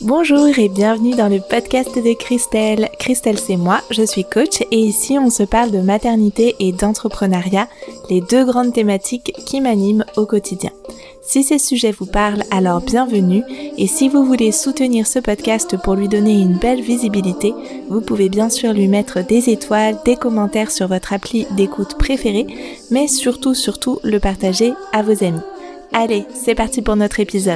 Bonjour et bienvenue dans le podcast de Christelle. Christelle, c'est moi, je suis coach et ici on se parle de maternité et d'entrepreneuriat, les deux grandes thématiques qui m'animent au quotidien. Si ces sujets vous parlent, alors bienvenue, et si vous voulez soutenir ce podcast pour lui donner une belle visibilité, vous pouvez bien sûr lui mettre des étoiles, des commentaires sur votre appli d'écoute préférée, mais surtout le partager à vos amis. Allez, c'est parti pour notre épisode.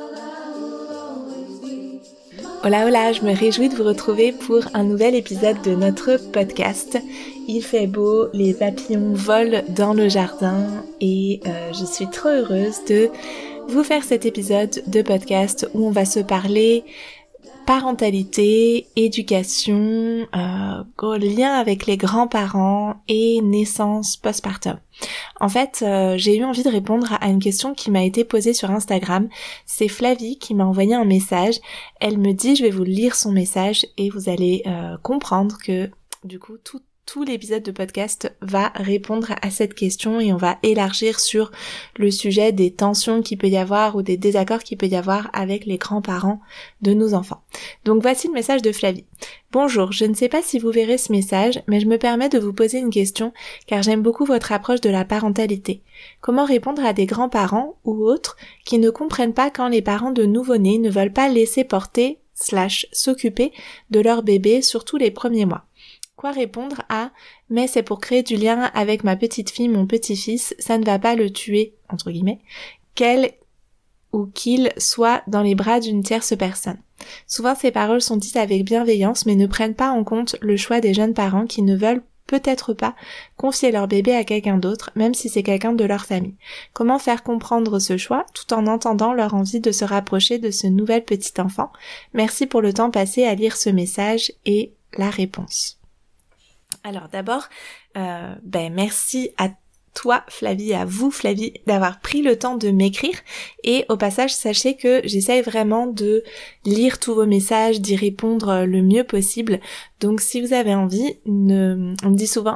Hola, je me réjouis de vous retrouver pour un nouvel épisode de notre podcast. Il fait beau, les papillons volent dans le jardin et je suis trop heureuse de vous faire cet épisode de podcast où on va se parler parentalité, éducation, lien avec les grands-parents et naissance postpartum. En fait, j'ai eu envie de répondre à une question qui m'a été posée sur Instagram. C'est Flavie qui m'a envoyé un message. Elle me dit, je vais vous lire son message et vous allez comprendre que du coup tout l'épisode de podcast va répondre à cette question et on va élargir sur le sujet des tensions qu'il peut y avoir ou des désaccords qu'il peut y avoir avec les grands-parents de nos enfants. Donc voici le message de Flavie. Bonjour, je ne sais pas si vous verrez ce message, mais je me permets de vous poser une question car j'aime beaucoup votre approche de la parentalité. Comment répondre à des grands-parents ou autres qui ne comprennent pas quand les parents de nouveau-nés ne veulent pas laisser porter / s'occuper de leur bébé, surtout les premiers mois? Quoi répondre à « mais c'est pour créer du lien avec ma petite fille, mon petit-fils, ça ne va pas le tuer » entre guillemets, qu'elle ou qu'il soit dans les bras d'une tierce personne. Souvent ces paroles sont dites avec bienveillance mais ne prennent pas en compte le choix des jeunes parents qui ne veulent peut-être pas confier leur bébé à quelqu'un d'autre, même si c'est quelqu'un de leur famille. Comment faire comprendre ce choix tout en entendant leur envie de se rapprocher de ce nouvel petit enfant? Merci pour le temps passé à lire ce message et la réponse. Alors d'abord, merci à toi Flavie, à vous Flavie, d'avoir pris le temps de m'écrire et au passage sachez que j'essaye vraiment de lire tous vos messages, d'y répondre le mieux possible. Donc si vous avez envie, on me dit souvent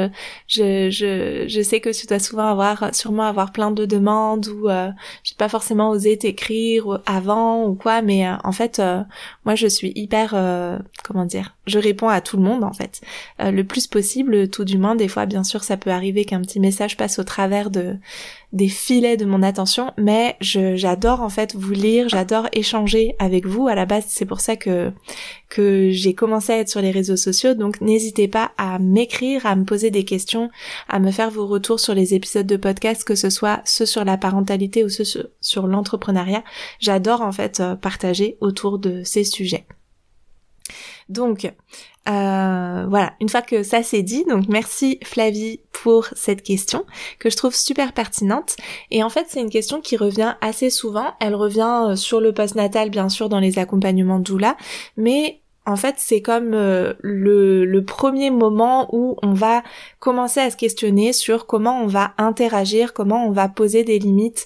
je sais que tu dois sûrement avoir plein de demandes ou j'ai pas forcément osé t'écrire avant ou quoi, mais en fait moi je suis hyper je réponds à tout le monde en fait le plus possible, tout du moins. Des fois bien sûr ça peut arriver qu'un petit message passe au travers des filets de mon attention, mais j'adore en fait vous lire, j'adore échanger avec vous. À la base, c'est pour ça que j'ai commencé à être sur les réseaux sociaux, donc n'hésitez pas à m'écrire, à me poser des questions, à me faire vos retours sur les épisodes de podcast, que ce soit ceux sur la parentalité ou ceux sur l'entrepreneuriat. J'adore en fait partager autour de ces sujets. Donc voilà, une fois que ça c'est dit, donc merci Flavie pour cette question que je trouve super pertinente. Et en fait c'est une question qui revient assez souvent. Elle revient sur le postnatal bien sûr dans les accompagnements doula, mais en fait c'est comme le premier moment où on va commencer à se questionner sur comment on va interagir, comment on va poser des limites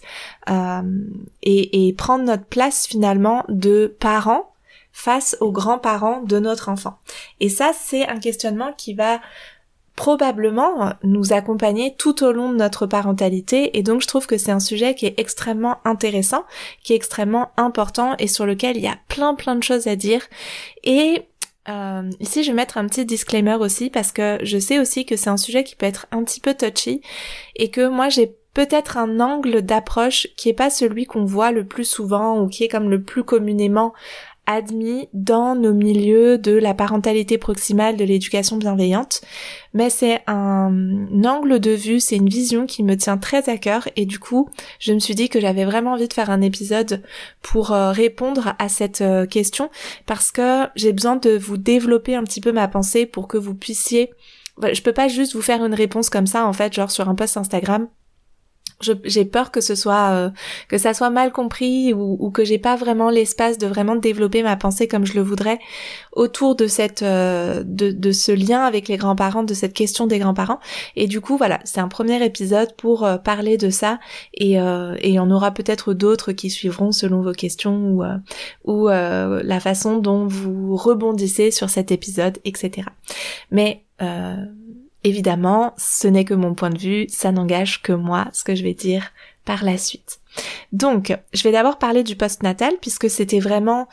et prendre notre place finalement de parents face aux grands-parents de notre enfant. Et ça, c'est un questionnement qui va probablement nous accompagner tout au long de notre parentalité, et donc je trouve que c'est un sujet qui est extrêmement intéressant, qui est extrêmement important et sur lequel il y a plein de choses à dire. Et ici je vais mettre un petit disclaimer aussi parce que je sais aussi que c'est un sujet qui peut être un petit peu touchy et que moi j'ai peut-être un angle d'approche qui est pas celui qu'on voit le plus souvent ou qui est comme le plus communément admis dans nos milieux de la parentalité proximale, de l'éducation bienveillante, mais c'est un angle de vue, c'est une vision qui me tient très à cœur et du coup je me suis dit que j'avais vraiment envie de faire un épisode pour répondre à cette question parce que j'ai besoin de vous développer un petit peu ma pensée pour que vous puissiez, je peux pas juste vous faire une réponse comme ça en fait, genre sur un post Instagram. J'ai peur que ça soit mal compris ou que j'ai pas vraiment l'espace de vraiment développer ma pensée comme je le voudrais autour de cette de ce lien avec les grands-parents, de cette question des grands-parents. Et du coup voilà, c'est un premier épisode pour parler de ça et il y en aura peut-être d'autres qui suivront selon vos questions ou la façon dont vous rebondissez sur cet épisode, etc. Mais évidemment, ce n'est que mon point de vue, ça n'engage que moi, ce que je vais dire par la suite. Donc, je vais d'abord parler du postnatal puisque c'était vraiment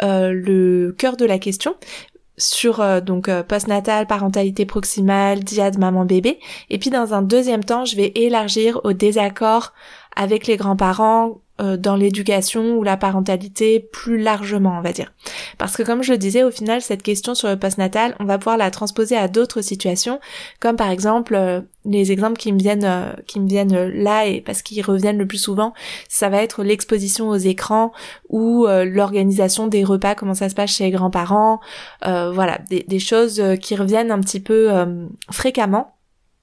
le cœur de la question sur postnatal, parentalité proximale, dyade maman-bébé. Et puis dans un deuxième temps, je vais élargir au désaccord avec les grands-parents dans l'éducation ou la parentalité plus largement, on va dire. Parce que comme je le disais, au final, cette question sur le postnatal, on va pouvoir la transposer à d'autres situations, comme par exemple les exemples qui me viennent là et parce qu'ils reviennent le plus souvent, ça va être l'exposition aux écrans ou l'organisation des repas, comment ça se passe chez les grands-parents, voilà, des choses qui reviennent un petit peu fréquemment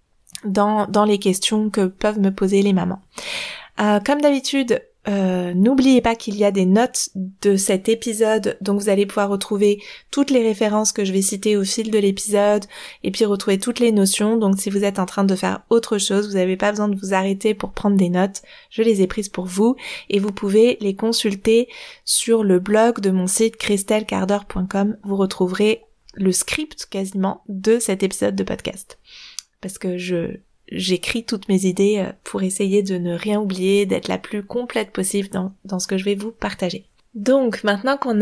dans les questions que peuvent me poser les mamans. Comme d'habitude, n'oubliez pas qu'il y a des notes de cet épisode, donc vous allez pouvoir retrouver toutes les références que je vais citer au fil de l'épisode, et puis retrouver toutes les notions. Donc si vous êtes en train de faire autre chose, vous n'avez pas besoin de vous arrêter pour prendre des notes, je les ai prises pour vous, et vous pouvez les consulter sur le blog de mon site christelcarder.com. Vous retrouverez le script quasiment de cet épisode de podcast. Parce que j'écris toutes mes idées pour essayer de ne rien oublier, d'être la plus complète possible dans ce que je vais vous partager. Donc maintenant qu'on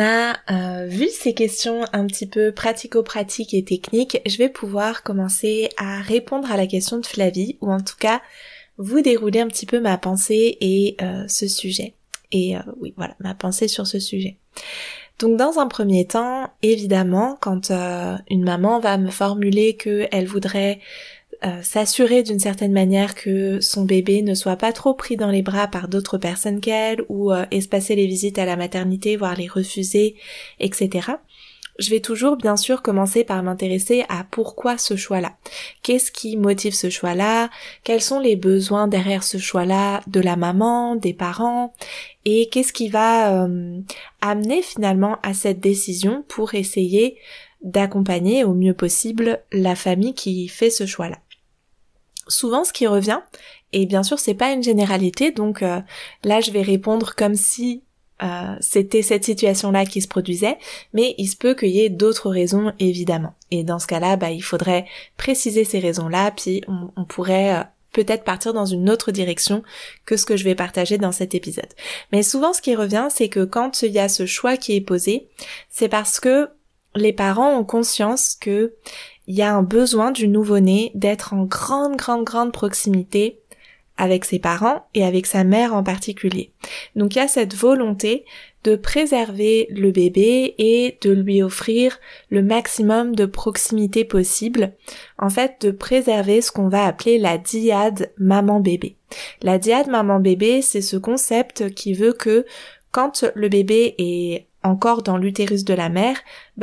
a vu ces questions un petit peu pratico-pratiques et techniques, je vais pouvoir commencer à répondre à la question de Flavie, ou en tout cas vous dérouler un petit peu ma pensée et ce sujet. Et oui, voilà, ma pensée sur ce sujet. Donc dans un premier temps, évidemment, quand une maman va me formuler qu'elle voudrait s'assurer d'une certaine manière que son bébé ne soit pas trop pris dans les bras par d'autres personnes qu'elle, ou espacer les visites à la maternité, voire les refuser, etc. Je vais toujours bien sûr commencer par m'intéresser à pourquoi ce choix-là. Qu'est-ce qui motive ce choix-là? Quels sont les besoins derrière ce choix-là de la maman, des parents? Et qu'est-ce qui va amener finalement à cette décision pour essayer d'accompagner au mieux possible la famille qui fait ce choix-là? Souvent, ce qui revient, et bien sûr c'est pas une généralité, donc là je vais répondre comme si c'était cette situation-là qui se produisait, mais il se peut qu'il y ait d'autres raisons évidemment. Et dans ce cas-là, il faudrait préciser ces raisons-là, puis on pourrait peut-être partir dans une autre direction que ce que je vais partager dans cet épisode. Mais souvent ce qui revient, c'est que quand il y a ce choix qui est posé, c'est parce que les parents ont conscience que il y a un besoin du nouveau-né d'être en grande proximité avec ses parents et avec sa mère en particulier. Donc il y a cette volonté de préserver le bébé et de lui offrir le maximum de proximité possible. En fait, de préserver ce qu'on va appeler la dyade maman-bébé. La dyade maman-bébé, c'est ce concept qui veut que quand le bébé est encore dans l'utérus de la mère,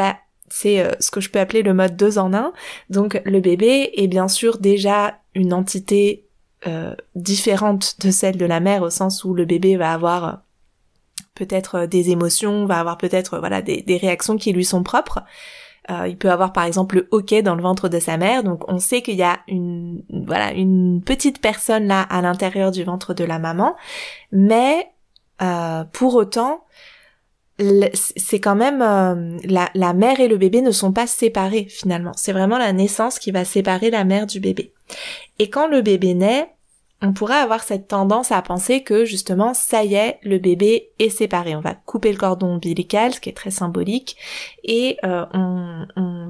c'est ce que je peux appeler le mode 2 en 1. Donc le bébé est bien sûr déjà une entité différente de celle de la mère, au sens où le bébé va avoir peut-être des émotions, va avoir peut-être des réactions qui lui sont propres. Il peut avoir par exemple le hoquet dans le ventre de sa mère, donc on sait qu'il y a une petite personne là à l'intérieur du ventre de la maman, mais pour autant c'est quand même la mère et le bébé ne sont pas séparés finalement. C'est vraiment la naissance qui va séparer la mère du bébé. Et quand le bébé naît, on pourrait avoir cette tendance à penser que justement ça y est, le bébé est séparé. On va couper le cordon ombilical, ce qui est très symbolique, et on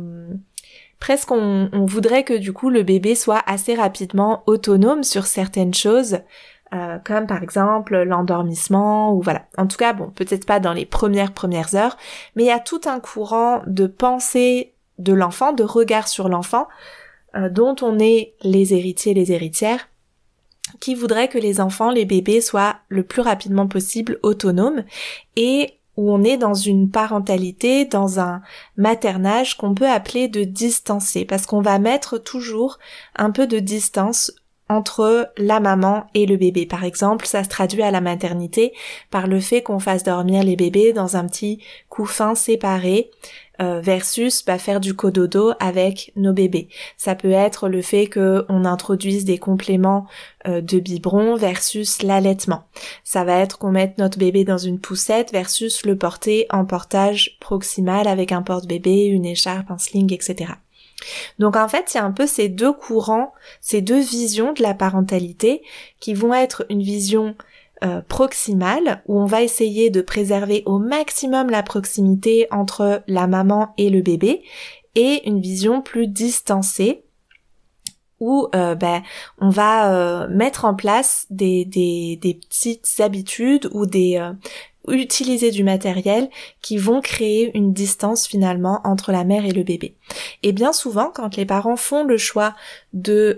voudrait que du coup le bébé soit assez rapidement autonome sur certaines choses. Comme par exemple l'endormissement ou voilà. En tout cas, peut-être pas dans les premières heures, mais il y a tout un courant de pensée de l'enfant, de regard sur l'enfant, dont on est les héritiers, les héritières, qui voudrait que les enfants, les bébés soient le plus rapidement possible autonomes et où on est dans une parentalité, dans un maternage qu'on peut appeler de distancé, parce qu'on va mettre toujours un peu de distance entre la maman et le bébé. Par exemple, ça se traduit à la maternité par le fait qu'on fasse dormir les bébés dans un petit couffin séparé versus faire du cododo avec nos bébés. Ça peut être le fait qu'on introduise des compléments de biberon versus l'allaitement. Ça va être qu'on mette notre bébé dans une poussette versus le porter en portage proximal avec un porte-bébé, une écharpe, un sling, etc. Donc en fait, il y a un peu ces deux courants, ces deux visions de la parentalité qui vont être une vision proximale, où on va essayer de préserver au maximum la proximité entre la maman et le bébé, et une vision plus distancée, où on va mettre en place des petites habitudes ou utiliser du matériel qui vont créer une distance finalement entre la mère et le bébé. Et bien souvent, quand les parents font le choix de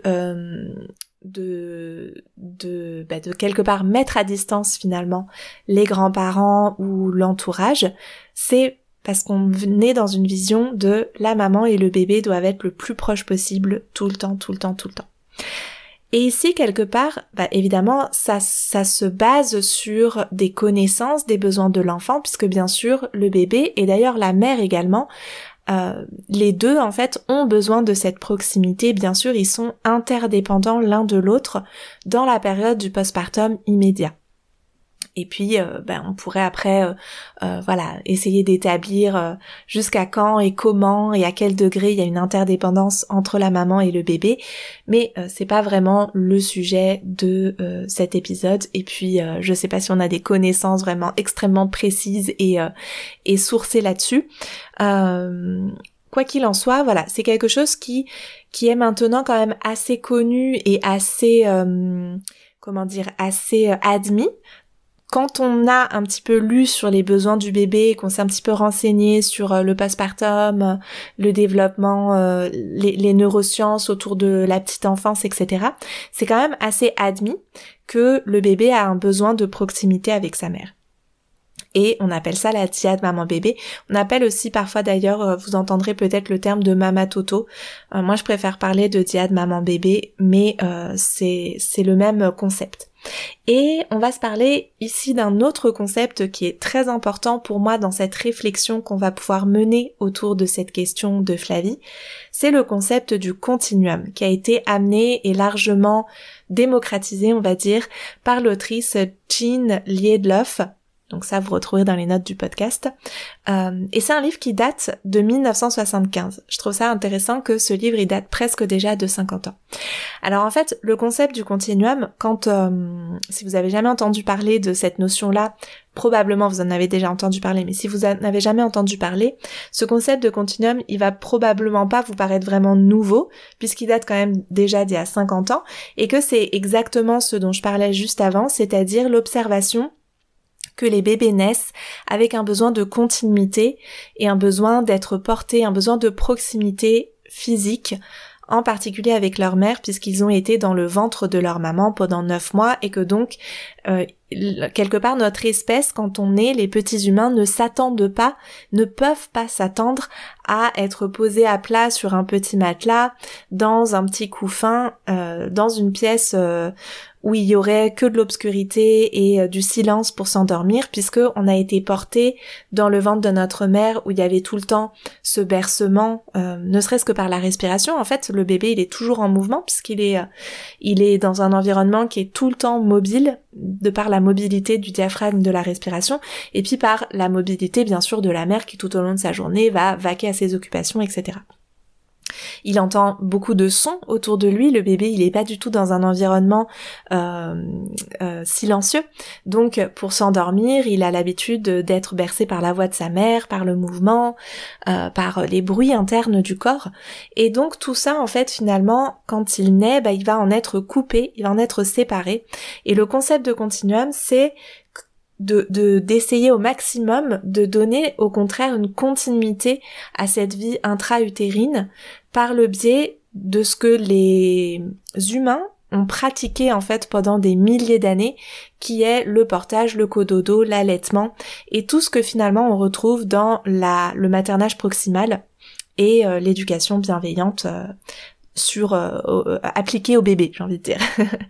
quelque part mettre à distance finalement les grands-parents ou l'entourage, c'est parce qu'on est dans une vision de la maman et le bébé doivent être le plus proche possible tout le temps. Et ici, quelque part, évidemment, ça se base sur des connaissances des besoins de l'enfant, puisque bien sûr, le bébé, et d'ailleurs la mère également, les deux, en fait, ont besoin de cette proximité. Bien sûr, ils sont interdépendants l'un de l'autre dans la période du postpartum immédiat. Et puis, on pourrait après, essayer d'établir jusqu'à quand et comment et à quel degré il y a une interdépendance entre la maman et le bébé. Mais c'est pas vraiment le sujet de cet épisode. Et puis, je sais pas si on a des connaissances vraiment extrêmement précises et sourcées là-dessus. Quoi qu'il en soit, voilà, c'est quelque chose qui est maintenant quand même assez connu et assez, assez admis. Quand on a un petit peu lu sur les besoins du bébé, qu'on s'est un petit peu renseigné sur le postpartum, le développement, les neurosciences autour de la petite enfance, etc., c'est quand même assez admis que le bébé a un besoin de proximité avec sa mère. Et on appelle ça la dyade maman-bébé. On appelle aussi parfois d'ailleurs, vous entendrez peut-être le terme de mama toto. Moi je préfère parler de dyade maman-bébé, mais c'est le même concept. Et on va se parler ici d'un autre concept qui est très important pour moi dans cette réflexion qu'on va pouvoir mener autour de cette question de Flavie. C'est le concept du continuum qui a été amené et largement démocratisé, on va dire, par l'autrice Jean Liedloff. Donc ça, vous retrouverez dans les notes du podcast. Et c'est un livre qui date de 1975. Je trouve ça intéressant que ce livre, il date presque déjà de 50 ans. Alors en fait, le concept du continuum, si vous avez jamais entendu parler de cette notion-là, probablement vous en avez déjà entendu parler, mais si vous n'avez jamais entendu parler, ce concept de continuum, il va probablement pas vous paraître vraiment nouveau, puisqu'il date quand même déjà d'il y a 50 ans, et que c'est exactement ce dont je parlais juste avant, c'est-à-dire l'observation que les bébés naissent avec un besoin de continuité et un besoin d'être portés, un besoin de proximité physique, en particulier avec leur mère, puisqu'ils ont été dans le ventre de leur maman pendant 9 mois et que donc, quelque part, notre espèce, quand on est, les petits humains ne peuvent pas s'attendre à être posés à plat sur un petit matelas, dans un petit couffin, dans une pièce où il y aurait que de l'obscurité et du silence pour s'endormir, puisque on a été porté dans le ventre de notre mère où il y avait tout le temps ce bercement, ne serait-ce que par la respiration. En fait, le bébé, il est toujours en mouvement puisqu'il est dans un environnement qui est tout le temps mobile, de par la mobilité du diaphragme de la respiration, et puis par la mobilité, bien sûr, de la mère qui tout au long de sa journée va vaquer à ses occupations, etc. Il entend beaucoup de sons autour de lui, le bébé il est pas du tout dans un environnement silencieux, donc pour s'endormir il a l'habitude d'être bercé par la voix de sa mère, par le mouvement, par les bruits internes du corps, et donc tout ça en fait finalement quand il naît, il va en être coupé, il va en être séparé, et le concept de continuum c'est d'essayer au maximum de donner au contraire une continuité à cette vie intra-utérine par le biais de ce que les humains ont pratiqué en fait pendant des milliers d'années, qui est le portage, le cododo, l'allaitement et tout ce que finalement on retrouve dans le maternage proximal et l'éducation bienveillante appliqué au bébé, j'ai envie de dire.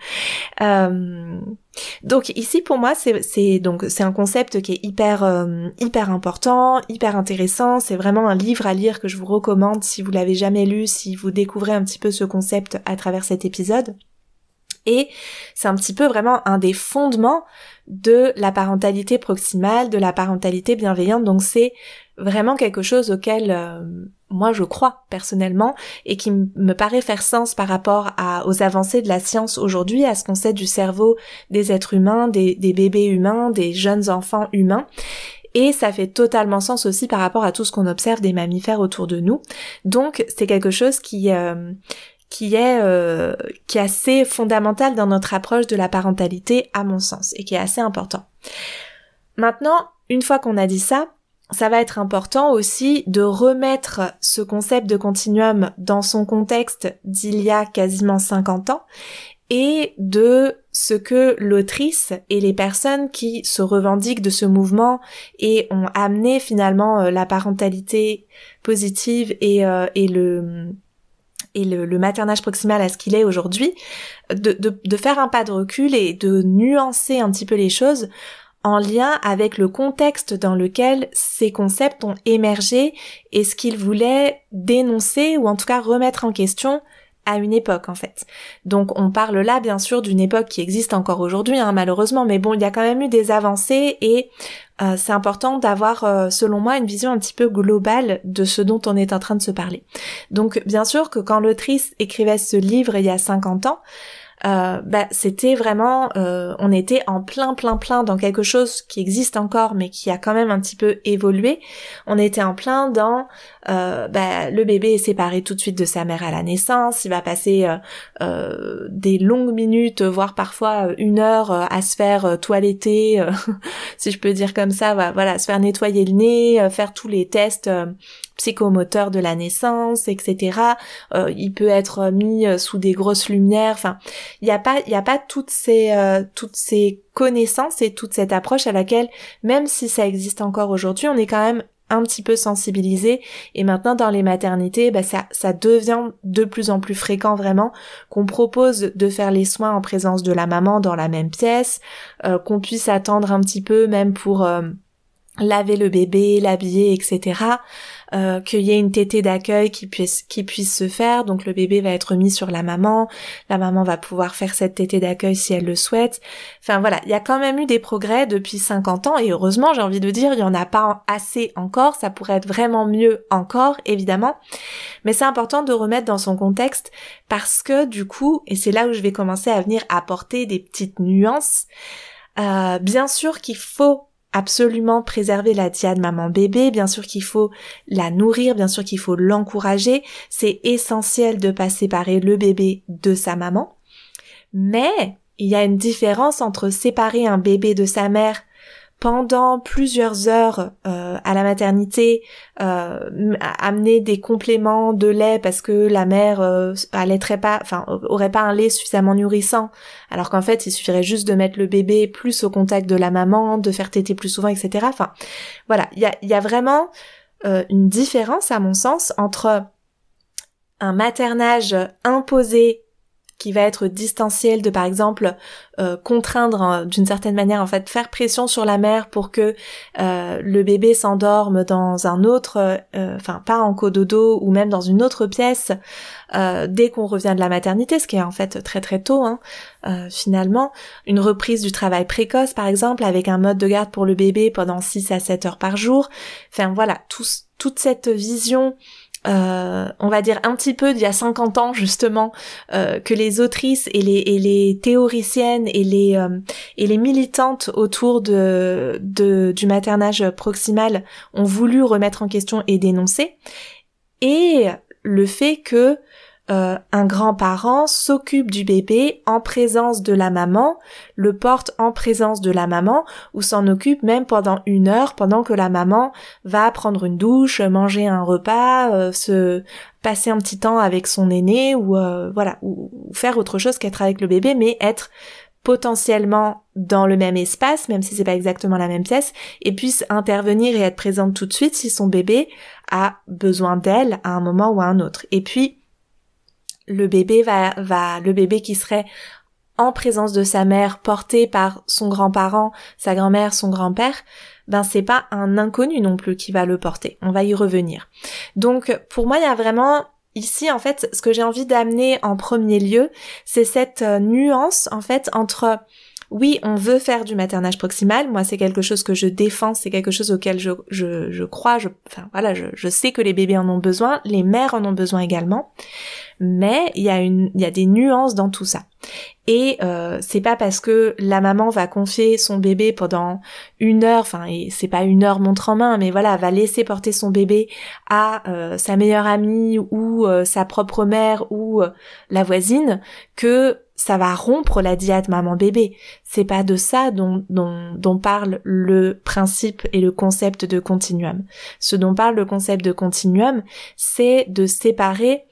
Donc ici pour moi c'est un concept qui est hyper important, hyper intéressant, c'est vraiment un livre à lire que je vous recommande si vous l'avez jamais lu, si vous découvrez un petit peu ce concept à travers cet épisode. Et c'est un petit peu vraiment un des fondements de la parentalité proximale, de la parentalité bienveillante, donc c'est vraiment quelque chose auquel moi je crois personnellement, et qui me paraît faire sens par rapport aux avancées de la science aujourd'hui, à ce qu'on sait du cerveau des êtres humains, des bébés humains, des jeunes enfants humains. Et ça fait totalement sens aussi par rapport à tout ce qu'on observe des mammifères autour de nous. Donc c'est quelque chose qui est assez fondamental dans notre approche de la parentalité, à mon sens, et qui est assez important. Maintenant, une fois qu'on a dit ça, ça va être important aussi de remettre ce concept de continuum dans son contexte d'il y a quasiment 50 ans et de ce que l'autrice et les personnes qui se revendiquent de ce mouvement et ont amené finalement la parentalité positive et le maternage proximal à ce qu'il est aujourd'hui, de faire un pas de recul et de nuancer un petit peu les choses en lien avec le contexte dans lequel ces concepts ont émergé et ce qu'ils voulaient dénoncer ou en tout cas remettre en question à une époque en fait. Donc on parle là bien sûr d'une époque qui existe encore aujourd'hui malheureusement, mais bon il y a quand même eu des avancées et c'est important d'avoir selon moi une vision un petit peu globale de ce dont on est en train de se parler. Donc bien sûr que quand l'autrice écrivait ce livre il y a 50 ans, c'était vraiment on était en plein dans quelque chose qui existe encore mais qui a quand même un petit peu évolué. On était en plein dans le bébé est séparé tout de suite de sa mère à la naissance, il va passer des longues minutes, voire parfois 1 heure à se faire toiletter si je peux dire comme ça, voilà, se faire nettoyer le nez, faire tous les tests psychomoteur de la naissance, etc. Il peut être mis sous des grosses lumières. Enfin, il y a pas toutes ces connaissances et toute cette approche à laquelle, même si ça existe encore aujourd'hui, on est quand même un petit peu sensibilisé. Et maintenant, dans les maternités, ça devient de plus en plus fréquent vraiment qu'on propose de faire les soins en présence de la maman dans la même pièce, qu'on puisse attendre un petit peu même pour laver le bébé, l'habiller, etc. Qu'il y ait une tétée d'accueil qui puisse se faire, donc le bébé va être mis sur la maman va pouvoir faire cette tétée d'accueil si elle le souhaite. Enfin voilà, il y a quand même eu des progrès depuis 50 ans et heureusement, j'ai envie de dire, il y en a pas assez encore, ça pourrait être vraiment mieux encore, évidemment, mais c'est important de remettre dans son contexte parce que du coup, et c'est là où je vais commencer à venir apporter des petites nuances, bien sûr qu'il faut absolument préserver la dyade maman-bébé, bien sûr qu'il faut la nourrir, bien sûr qu'il faut l'encourager, c'est essentiel de pas séparer le bébé de sa maman, mais il y a une différence entre séparer un bébé de sa mère pendant plusieurs heures à la maternité, amener des compléments de lait parce que la mère allaiterait pas, aurait pas un lait suffisamment nourrissant, alors qu'en fait il suffirait juste de mettre le bébé plus au contact de la maman, de faire téter plus souvent, etc. Enfin voilà, il y a vraiment une différence à mon sens entre un maternage imposé qui va être distanciel de par exemple contraindre d'une certaine manière en fait faire pression sur la mère pour que le bébé s'endorme dans un autre pas en cododo ou même dans une autre pièce dès qu'on revient de la maternité, ce qui est en fait très très tôt finalement, une reprise du travail précoce par exemple avec un mode de garde pour le bébé pendant 6 à 7 heures par jour. Enfin voilà, toute cette vision on va dire un petit peu d'il y a 50 ans justement que les autrices et les théoriciennes et les militantes autour du maternage proximal ont voulu remettre en question et dénoncer, et le fait que un grand-parent s'occupe du bébé en présence de la maman, le porte en présence de la maman, ou s'en occupe même pendant 1 heure, pendant que la maman va prendre une douche, manger un repas, se passer un petit temps avec son aîné, ou faire autre chose qu'être avec le bébé, mais être potentiellement dans le même espace, même si c'est pas exactement la même pièce, et puisse intervenir et être présente tout de suite si son bébé a besoin d'elle à un moment ou à un autre. Et puis le bébé le bébé qui serait en présence de sa mère, porté par son grand-parent, sa grand-mère, son grand-père, c'est pas un inconnu non plus qui va le porter. On va y revenir. Donc, pour moi, il y a vraiment ici, en fait, ce que j'ai envie d'amener en premier lieu, c'est cette nuance, en fait, entre oui, on veut faire du maternage proximal. Moi, c'est quelque chose que je défends, c'est quelque chose auquel je crois. Je sais que les bébés en ont besoin, les mères en ont besoin également. Mais il y a des nuances dans tout ça. Et c'est pas parce que la maman va confier son bébé pendant 1 heure, et c'est pas 1 heure montre en main, mais voilà, va laisser porter son bébé à sa meilleure amie ou sa propre mère ou la voisine, que ça va rompre la dyade maman-bébé. C'est pas de ça dont parle le principe et le concept de continuum. Ce dont parle le concept de continuum, c'est de séparer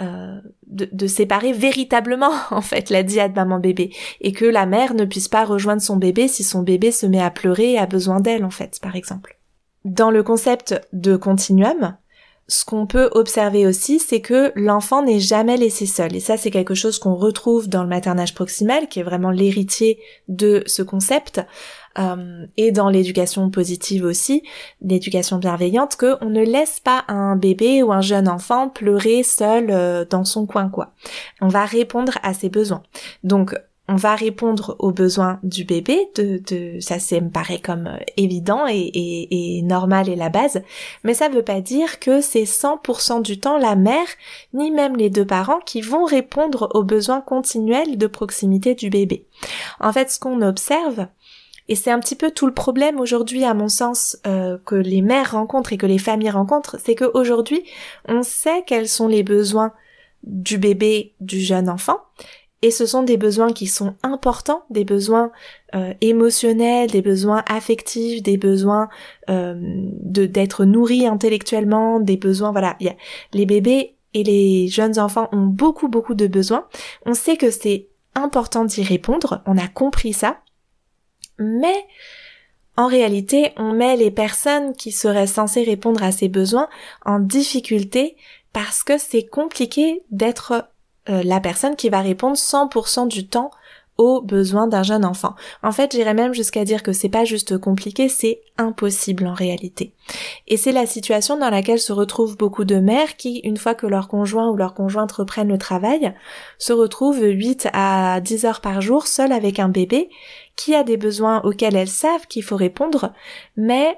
véritablement en fait la dyade maman-bébé, et que la mère ne puisse pas rejoindre son bébé si son bébé se met à pleurer et a besoin d'elle en fait, par exemple. Dans le concept de continuum, ce qu'on peut observer aussi, c'est que l'enfant n'est jamais laissé seul. Et ça, c'est quelque chose qu'on retrouve dans le maternage proximal, qui est vraiment l'héritier de ce concept, et dans l'éducation positive aussi, l'éducation bienveillante, qu'on ne laisse pas un bébé ou un jeune enfant pleurer seul dans son coin, quoi. On va répondre à ses besoins. Donc, on va répondre aux besoins du bébé, ça me paraît comme évident et normal et la base, mais ça veut pas dire que c'est 100% du temps la mère, ni même les 2 parents qui vont répondre aux besoins continuels de proximité du bébé. En fait, ce qu'on observe, et c'est un petit peu tout le problème aujourd'hui, à mon sens, que les mères rencontrent et que les familles rencontrent, c'est qu'aujourd'hui, on sait quels sont les besoins du bébé, du jeune enfant, et ce sont des besoins qui sont importants, des besoins émotionnels, des besoins affectifs, des besoins d'être nourris intellectuellement, des besoins, voilà. Les bébés et les jeunes enfants ont beaucoup de besoins. On sait que c'est important d'y répondre, on a compris ça, mais en réalité, on met les personnes qui seraient censées répondre à ces besoins en difficulté parce que c'est compliqué d'être la personne qui va répondre 100% du temps aux besoins d'un jeune enfant. En fait, j'irais même jusqu'à dire que c'est pas juste compliqué, c'est impossible en réalité. Et c'est la situation dans laquelle se retrouvent beaucoup de mères qui, une fois que leur conjoint ou leur conjointe reprennent le travail, se retrouvent 8 à 10 heures par jour seules avec un bébé qui a des besoins auxquels elles savent qu'il faut répondre, mais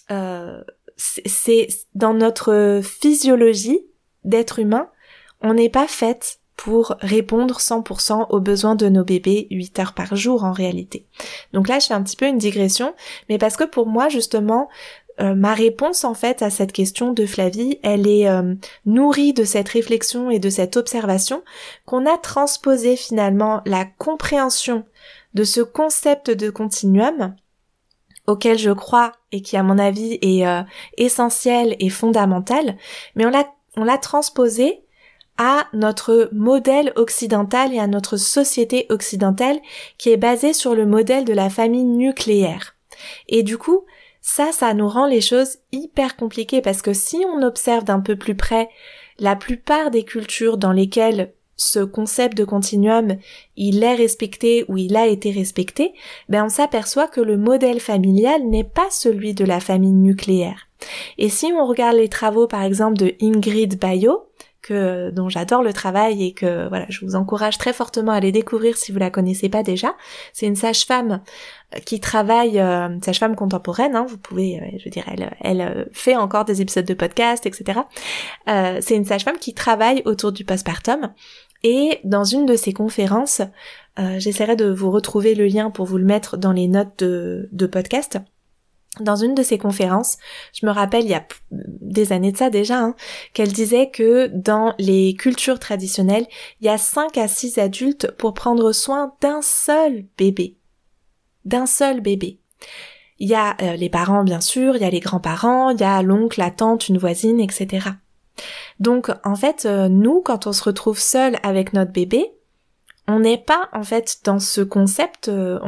c'est dans notre physiologie d'être humain, on n'est pas faite pour répondre 100% aux besoins de nos bébés 8 heures par jour en réalité. Donc là, je fais un petit peu une digression, mais parce que pour moi, justement, ma réponse en fait à cette question de Flavie, elle est nourrie de cette réflexion et de cette observation qu'on a transposé finalement la compréhension de ce concept de continuum auquel je crois et qui à mon avis est essentiel et fondamental, mais on l'a transposé à notre modèle occidental et à notre société occidentale qui est basée sur le modèle de la famille nucléaire. Et du coup, ça nous rend les choses hyper compliquées parce que si on observe d'un peu plus près la plupart des cultures dans lesquelles ce concept de continuum, il est respecté ou il a été respecté, on s'aperçoit que le modèle familial n'est pas celui de la famille nucléaire. Et si on regarde les travaux par exemple de Ingrid Baillot, dont j'adore le travail et que voilà, je vous encourage très fortement à les découvrir si vous la connaissez pas déjà. C'est une sage-femme qui travaille, sage-femme contemporaine, vous pouvez, je veux dire, elle fait encore des épisodes de podcast, etc. C'est une sage-femme qui travaille autour du postpartum et dans une de ses conférences, j'essaierai de vous retrouver le lien pour vous le mettre dans les notes de podcast. Dans une de ses conférences, je me rappelle il y a des années de ça déjà, qu'elle disait que dans les cultures traditionnelles, il y a 5 à 6 adultes pour prendre soin d'un seul bébé. D'un seul bébé. Il y a les parents bien sûr, il y a les grands-parents, il y a l'oncle, la tante, une voisine, etc. Donc en fait, nous, quand on se retrouve seul avec notre bébé, on n'est pas en fait dans ce concept,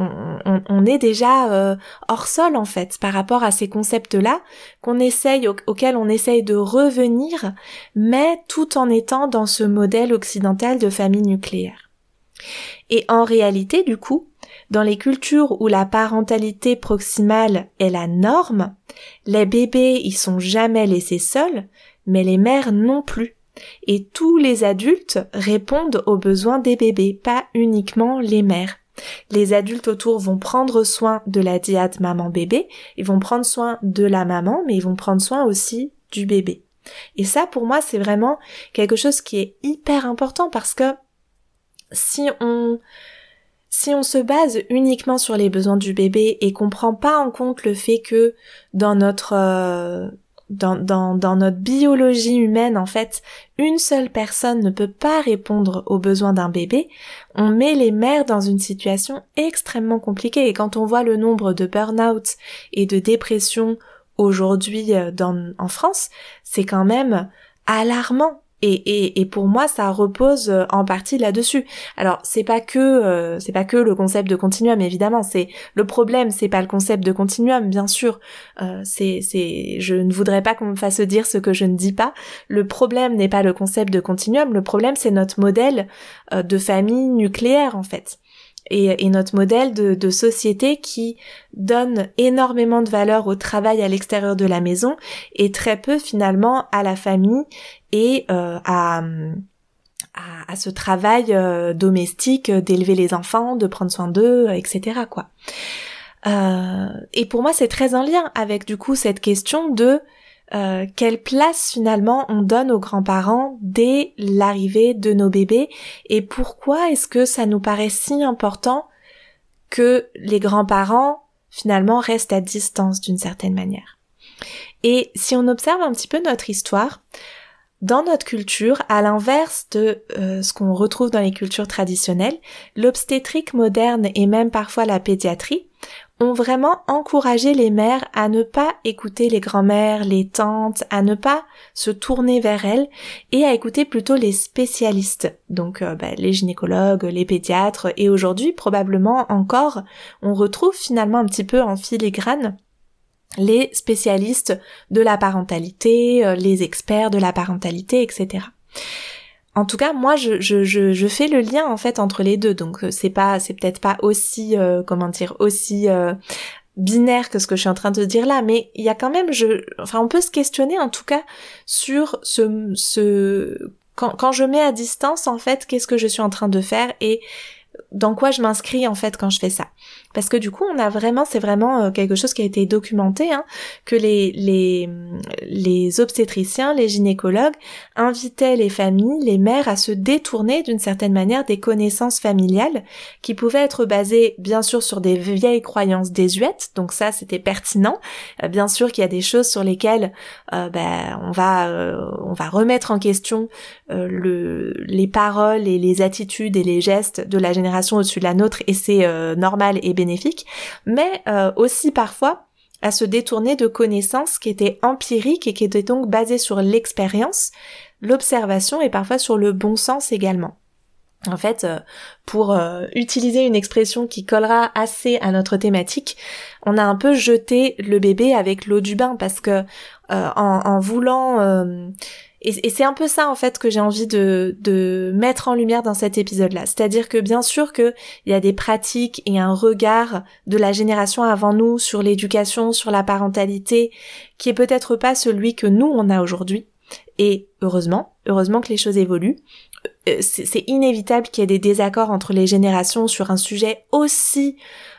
on est déjà hors sol en fait par rapport à ces concepts-là auxquels on essaye de revenir, mais tout en étant dans ce modèle occidental de famille nucléaire. Et en réalité, du coup, dans les cultures où la parentalité proximale est la norme, les bébés ils sont jamais laissés seuls, mais les mères non plus. Et tous les adultes répondent aux besoins des bébés, pas uniquement les mères. Les adultes autour vont prendre soin de la dyade maman-bébé, ils vont prendre soin de la maman, mais ils vont prendre soin aussi du bébé. Et ça, pour moi, c'est vraiment quelque chose qui est hyper important parce que si on se base uniquement sur les besoins du bébé et qu'on prend pas en compte le fait que dans notre biologie humaine, en fait, une seule personne ne peut pas répondre aux besoins d'un bébé, on met les mères dans une situation extrêmement compliquée. Et quand on voit le nombre de burn-out et de dépression aujourd'hui en France, c'est quand même alarmant. Et pour moi, ça repose en partie là-dessus. Alors, c'est pas que le concept de continuum, évidemment. C'est le problème, c'est pas le concept de continuum, bien sûr. Je ne voudrais pas qu'on me fasse dire ce que je ne dis pas. Le problème n'est pas le concept de continuum. Le problème, c'est notre modèle de famille nucléaire, en fait. Et notre modèle de société qui donne énormément de valeur au travail à l'extérieur de la maison et très peu finalement à la famille et à ce travail domestique d'élever les enfants, de prendre soin d'eux, etc. quoi. Et pour moi c'est très en lien avec du coup cette question de quelle place finalement on donne aux grands-parents dès l'arrivée de nos bébés et pourquoi est-ce que ça nous paraît si important que les grands-parents finalement restent à distance d'une certaine manière. Et si on observe un petit peu notre histoire, dans notre culture, à l'inverse de ce qu'on retrouve dans les cultures traditionnelles, l'obstétrique moderne et même parfois la pédiatrie ont vraiment encouragé les mères à ne pas écouter les grand-mères, les tantes, à ne pas se tourner vers elles et à écouter plutôt les spécialistes, donc les gynécologues, les pédiatres, et aujourd'hui probablement encore on retrouve finalement un petit peu en filigrane les spécialistes de la parentalité, les experts de la parentalité, etc. En tout cas, moi, je fais le lien en fait entre les deux, donc c'est peut-être pas aussi, aussi binaire que ce que je suis en train de dire là, mais il y a quand même, on peut se questionner en tout cas sur quand je mets à distance en fait, qu'est-ce que je suis en train de faire et dans quoi je m'inscris en fait quand je fais ça. Parce que du coup, c'est vraiment quelque chose qui a été documenté, que les obstétriciens, les gynécologues invitaient les familles, les mères à se détourner d'une certaine manière des connaissances familiales qui pouvaient être basées bien sûr sur des vieilles croyances désuètes, donc ça c'était pertinent. Bien sûr qu'il y a des choses sur lesquelles on va remettre en question les paroles et les attitudes et les gestes de la génération au-dessus de la nôtre et c'est normal et bénéfique, mais aussi parfois à se détourner de connaissances qui étaient empiriques et qui étaient donc basées sur l'expérience, l'observation et parfois sur le bon sens également. En fait, pour utiliser une expression qui collera assez à notre thématique, on a un peu jeté le bébé avec l'eau du bain parce que en voulant et c'est un peu ça en fait que j'ai envie de mettre en lumière dans cet épisode-là. C'est-à-dire que bien sûr qu'il y a des pratiques et un regard de la génération avant nous sur l'éducation, sur la parentalité, qui est peut-être pas celui que nous on a aujourd'hui. Et heureusement que les choses évoluent. C'est inévitable qu'il y ait des désaccords entre les générations sur un sujet aussi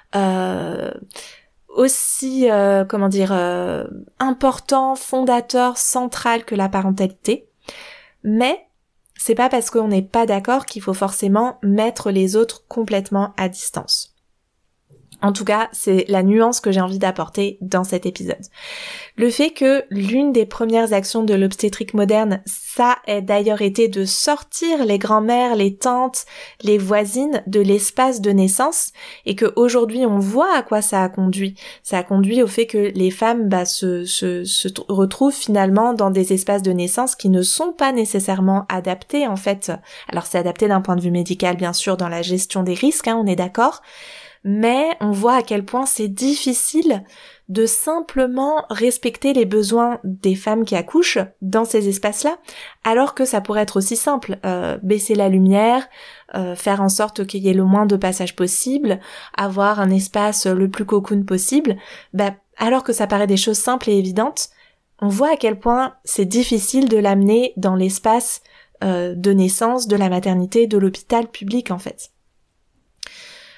important, fondateur, central que la parentalité. Mais c'est pas parce qu'on n'est pas d'accord qu'il faut forcément mettre les autres complètement à distance. En tout cas, c'est la nuance que j'ai envie d'apporter dans cet épisode. Le fait que l'une des premières actions de l'obstétrique moderne, ça a d'ailleurs été de sortir les grand-mères, les tantes, les voisines de l'espace de naissance et que aujourd'hui on voit à quoi ça a conduit. Ça a conduit au fait que les femmes se retrouvent finalement dans des espaces de naissance qui ne sont pas nécessairement adaptés en fait. Alors c'est adapté d'un point de vue médical bien sûr dans la gestion des risques, on est d'accord. Mais on voit à quel point c'est difficile de simplement respecter les besoins des femmes qui accouchent dans ces espaces-là, alors que ça pourrait être aussi simple, baisser la lumière, faire en sorte qu'il y ait le moins de passages possible, avoir un espace le plus cocoon possible, alors que ça paraît des choses simples et évidentes, on voit à quel point c'est difficile de l'amener dans l'espace de naissance, de la maternité, de l'hôpital public en fait.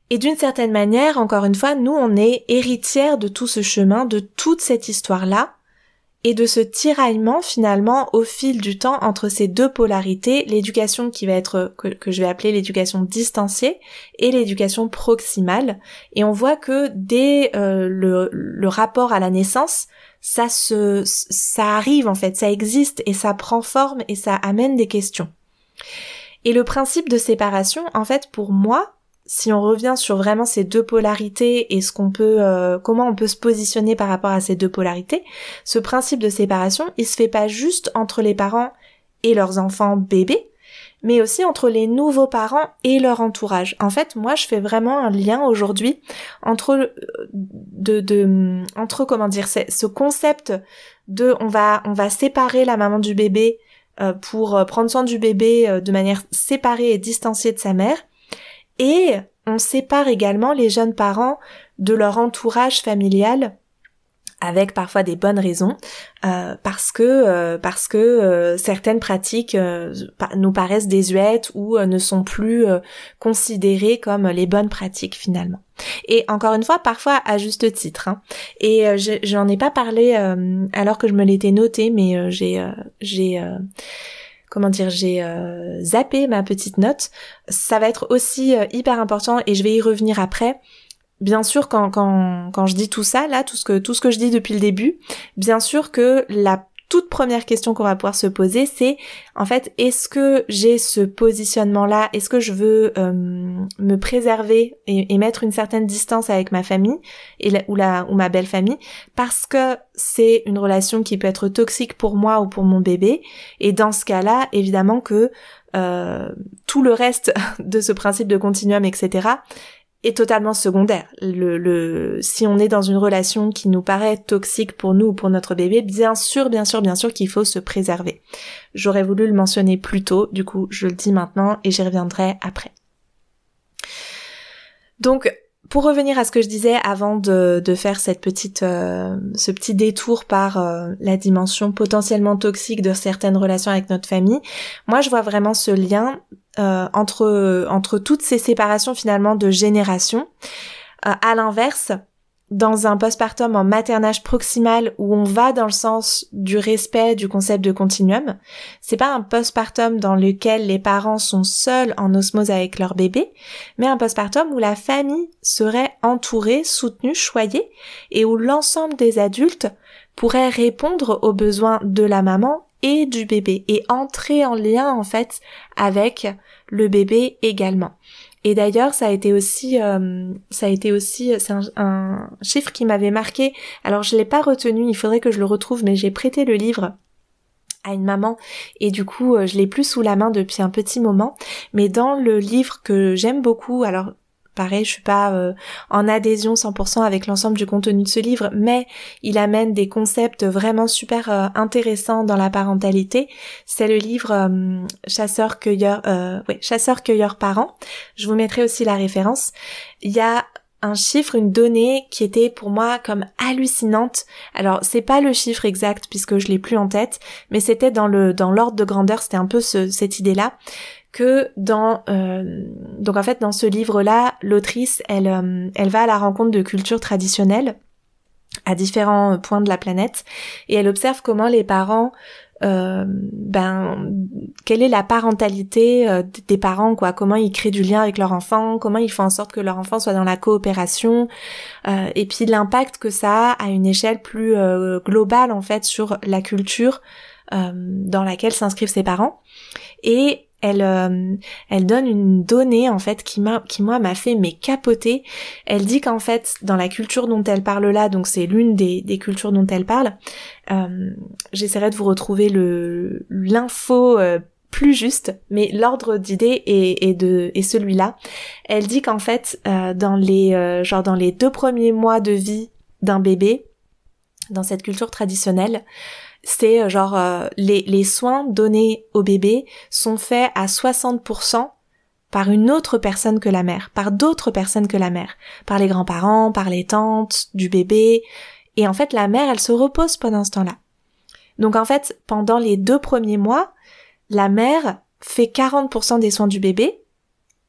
Et d'une certaine manière, encore une fois, nous, on est héritières de tout ce chemin, de toute cette histoire-là, et de ce tiraillement finalement au fil du temps entre ces deux polarités, l'éducation qui va être, que je vais appeler l'éducation distanciée, et l'éducation proximale. Et on voit que dès le rapport à la naissance, ça arrive en fait, ça existe, et ça prend forme, et ça amène des questions. Et le principe de séparation, en fait, pour moi, si on revient sur vraiment ces deux polarités et comment on peut se positionner par rapport à ces deux polarités, ce principe de séparation, il se fait pas juste entre les parents et leurs enfants bébés, mais aussi entre les nouveaux parents et leur entourage. En fait, moi, je fais vraiment un lien aujourd'hui entre ce concept de on va séparer la maman du bébé pour prendre soin du bébé de manière séparée et distanciée de sa mère. Et on sépare également les jeunes parents de leur entourage familial avec parfois des bonnes raisons parce que certaines pratiques nous paraissent désuètes ou ne sont plus considérées comme les bonnes pratiques finalement. Et encore une fois, parfois à juste titre. Hein. Et j'en ai pas parlé alors que je me l'étais noté, mais j'ai zappé ma petite note. Ça va être aussi hyper important et je vais y revenir après. Bien sûr, quand je dis tout ça, là, tout ce que je dis depuis le début, bien sûr que la toute première question qu'on va pouvoir se poser, c'est, en fait, est-ce que j'ai ce positionnement-là, est-ce que je veux me préserver et mettre une certaine distance avec ma famille ou ma belle famille, parce que c'est une relation qui peut être toxique pour moi ou pour mon bébé, et dans ce cas-là, évidemment que tout le reste de ce principe de continuum, etc., est totalement secondaire. Si on est dans une relation qui nous paraît toxique pour nous ou pour notre bébé, bien sûr qu'il faut se préserver. J'aurais voulu le mentionner plus tôt, du coup je le dis maintenant et j'y reviendrai après. Donc, pour revenir à ce que je disais avant de faire ce petit détour par la dimension potentiellement toxique de certaines relations avec notre famille, moi je vois vraiment ce lien entre toutes ces séparations finalement de générations. À l'inverse, dans un postpartum en maternage proximal où on va dans le sens du respect du concept de continuum, c'est pas un postpartum dans lequel les parents sont seuls en osmose avec leur bébé, mais un postpartum où la famille serait entourée, soutenue, choyée, et où l'ensemble des adultes pourraient répondre aux besoins de la maman et du bébé, et entrer en lien en fait avec le bébé également. Et d'ailleurs, ça a été aussi, c'est un chiffre qui m'avait marqué. Alors je l'ai pas retenu, il faudrait que je le retrouve, mais j'ai prêté le livre à une maman et du coup je l'ai plus sous la main depuis un petit moment. Mais dans le livre que j'aime beaucoup, alors pareil, je suis pas en adhésion 100% avec l'ensemble du contenu de ce livre, mais il amène des concepts vraiment super intéressants dans la parentalité. C'est le livre Chasseur-cueilleur parent. Je vous mettrai aussi la référence. Il y a un chiffre, une donnée qui était pour moi comme hallucinante. Alors c'est pas le chiffre exact puisque je l'ai plus en tête, mais c'était dans l'ordre de grandeur, c'était un peu cette idée-là. Que donc en fait dans ce livre-là, l'autrice elle va à la rencontre de cultures traditionnelles à différents points de la planète et elle observe comment les parents quelle est la parentalité des parents quoi, comment ils créent du lien avec leur enfant, comment ils font en sorte que leur enfant soit dans la coopération et puis l'impact que ça a à une échelle plus globale en fait sur la culture dans laquelle s'inscrivent ses parents. Et elle donne une donnée en fait qui moi m'a fait capoter. Elle dit qu'en fait dans la culture dont elle parle là, donc c'est l'une des cultures dont elle parle, j'essaierai de vous retrouver l'info plus juste, mais l'ordre d'idée est celui-là. Elle dit qu'en fait dans les 2 premiers mois de vie d'un bébé dans cette culture traditionnelle, c'est les soins donnés au bébé sont faits à 60% par une autre personne que la mère, par d'autres personnes que la mère, par les grands-parents, par les tantes du bébé, et en fait la mère elle se repose pendant ce temps-là. Donc en fait pendant les 2 premiers mois, la mère fait 40% des soins du bébé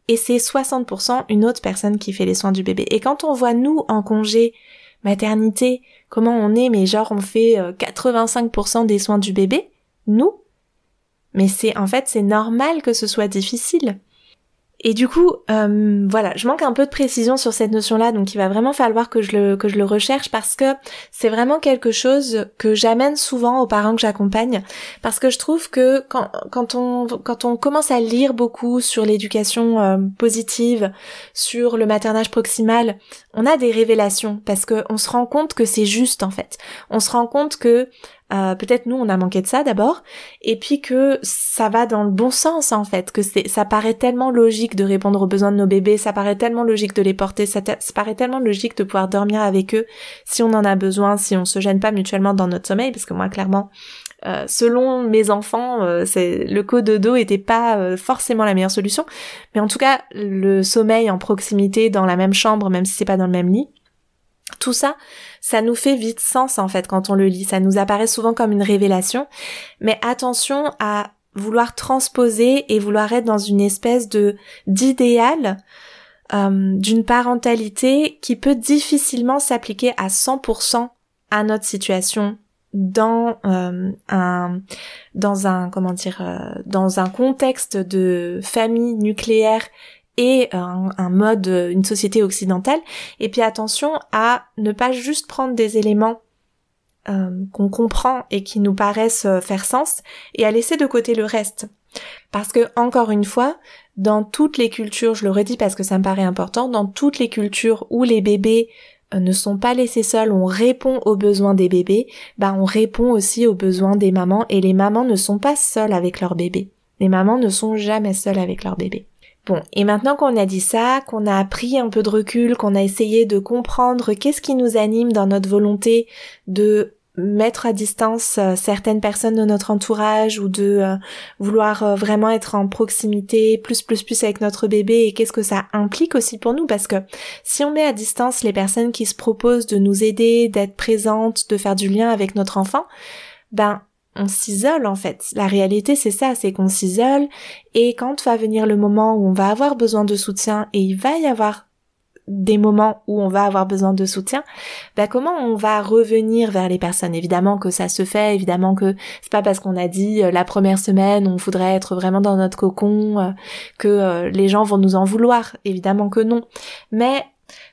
et c'est 60% une autre personne qui fait les soins du bébé. Et quand on voit nous en congé maternité, comment on est, mais genre on fait 85% des soins du bébé, nous, mais c'est normal que ce soit difficile. Et du coup, voilà, je manque un peu de précision sur cette notion-là, donc il va vraiment falloir que je le recherche parce que c'est vraiment quelque chose que j'amène souvent aux parents que j'accompagne, parce que je trouve que quand on commence à lire beaucoup sur l'éducation positive, sur le maternage proximal, on a des révélations parce que on se rend compte que c'est juste en fait. On se rend compte que peut-être nous on a manqué de ça d'abord, et puis que ça va dans le bon sens en fait, que ça paraît tellement logique de répondre aux besoins de nos bébés, ça paraît tellement logique de les porter, ça paraît tellement logique de pouvoir dormir avec eux si on en a besoin, si on se gêne pas mutuellement dans notre sommeil, parce que moi clairement selon mes enfants, le cododo était pas forcément la meilleure solution, mais en tout cas le sommeil en proximité dans la même chambre, même si c'est pas dans le même lit, tout ça, ça nous fait vite sens en fait quand on le lit, ça nous apparaît souvent comme une révélation, mais attention à vouloir transposer et vouloir être dans une espèce d'idéal d'une parentalité qui peut difficilement s'appliquer à 100% à notre situation dans un contexte de famille nucléaire et un mode, une société occidentale. Et puis attention à ne pas juste prendre des éléments qu'on comprend et qui nous paraissent faire sens et à laisser de côté le reste. Parce que, encore une fois, dans toutes les cultures, je le redis parce que ça me paraît important, dans toutes les cultures où les bébés ne sont pas laissés seuls, on répond aux besoins des bébés, on répond aussi aux besoins des mamans, et les mamans ne sont pas seules avec leur bébé. Les mamans ne sont jamais seules avec leur bébé. Bon, et maintenant qu'on a dit ça, qu'on a pris un peu de recul, qu'on a essayé de comprendre qu'est-ce qui nous anime dans notre volonté de mettre à distance certaines personnes de notre entourage ou de vouloir vraiment être en proximité plus avec notre bébé, et qu'est-ce que ça implique aussi pour nous, parce que si on met à distance les personnes qui se proposent de nous aider, d'être présentes, de faire du lien avec notre enfant, on s'isole en fait. La réalité c'est ça, c'est qu'on s'isole, et quand va venir le moment où on va avoir besoin de soutien, et il va y avoir des moments où on va avoir besoin de soutien, comment on va revenir vers les personnes? Évidemment que ça se fait, évidemment que c'est pas parce qu'on a dit la première semaine on voudrait être vraiment dans notre cocon que les gens vont nous en vouloir, évidemment que non. Mais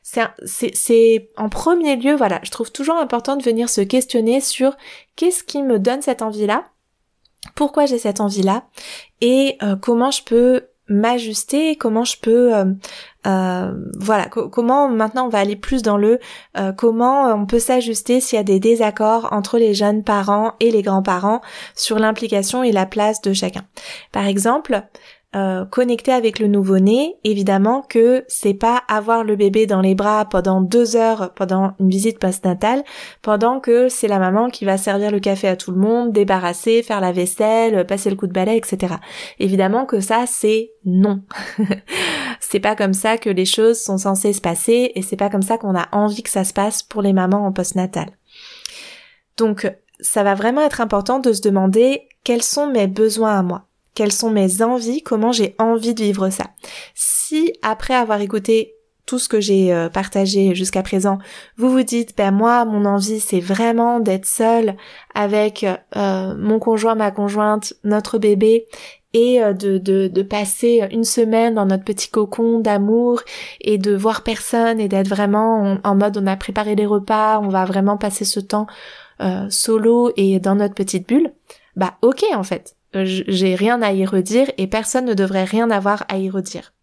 c'est en premier lieu, voilà, je trouve toujours important de venir se questionner sur qu'est-ce qui me donne cette envie-là, pourquoi j'ai cette envie-là, et comment je peux m'ajuster, comment je peux comment maintenant on va aller plus dans comment on peut s'ajuster s'il y a des désaccords entre les jeunes parents et les grands-parents sur l'implication et la place de chacun. Par exemple, connecter avec le nouveau-né, évidemment que c'est pas avoir le bébé dans les bras pendant 2 heures pendant une visite postnatale, pendant que c'est la maman qui va servir le café à tout le monde, débarrasser, faire la vaisselle, passer le coup de balai, etc. Évidemment que ça, c'est non. C'est pas comme ça que les choses sont censées se passer, et c'est pas comme ça qu'on a envie que ça se passe pour les mamans en postnatal. Donc, ça va vraiment être important de se demander quels sont mes besoins à moi. Quelles sont mes envies, comment j'ai envie de vivre ça. Si, après avoir écouté tout ce que j'ai partagé jusqu'à présent, vous vous dites, moi, mon envie, c'est vraiment d'être seule avec mon conjoint, ma conjointe, notre bébé, et de passer une semaine dans notre petit cocon d'amour, et de voir personne, et d'être vraiment en mode, on a préparé les repas, on va vraiment passer ce temps solo et dans notre petite bulle, ok en fait. J'ai rien à y redire et personne ne devrait rien avoir à y redire.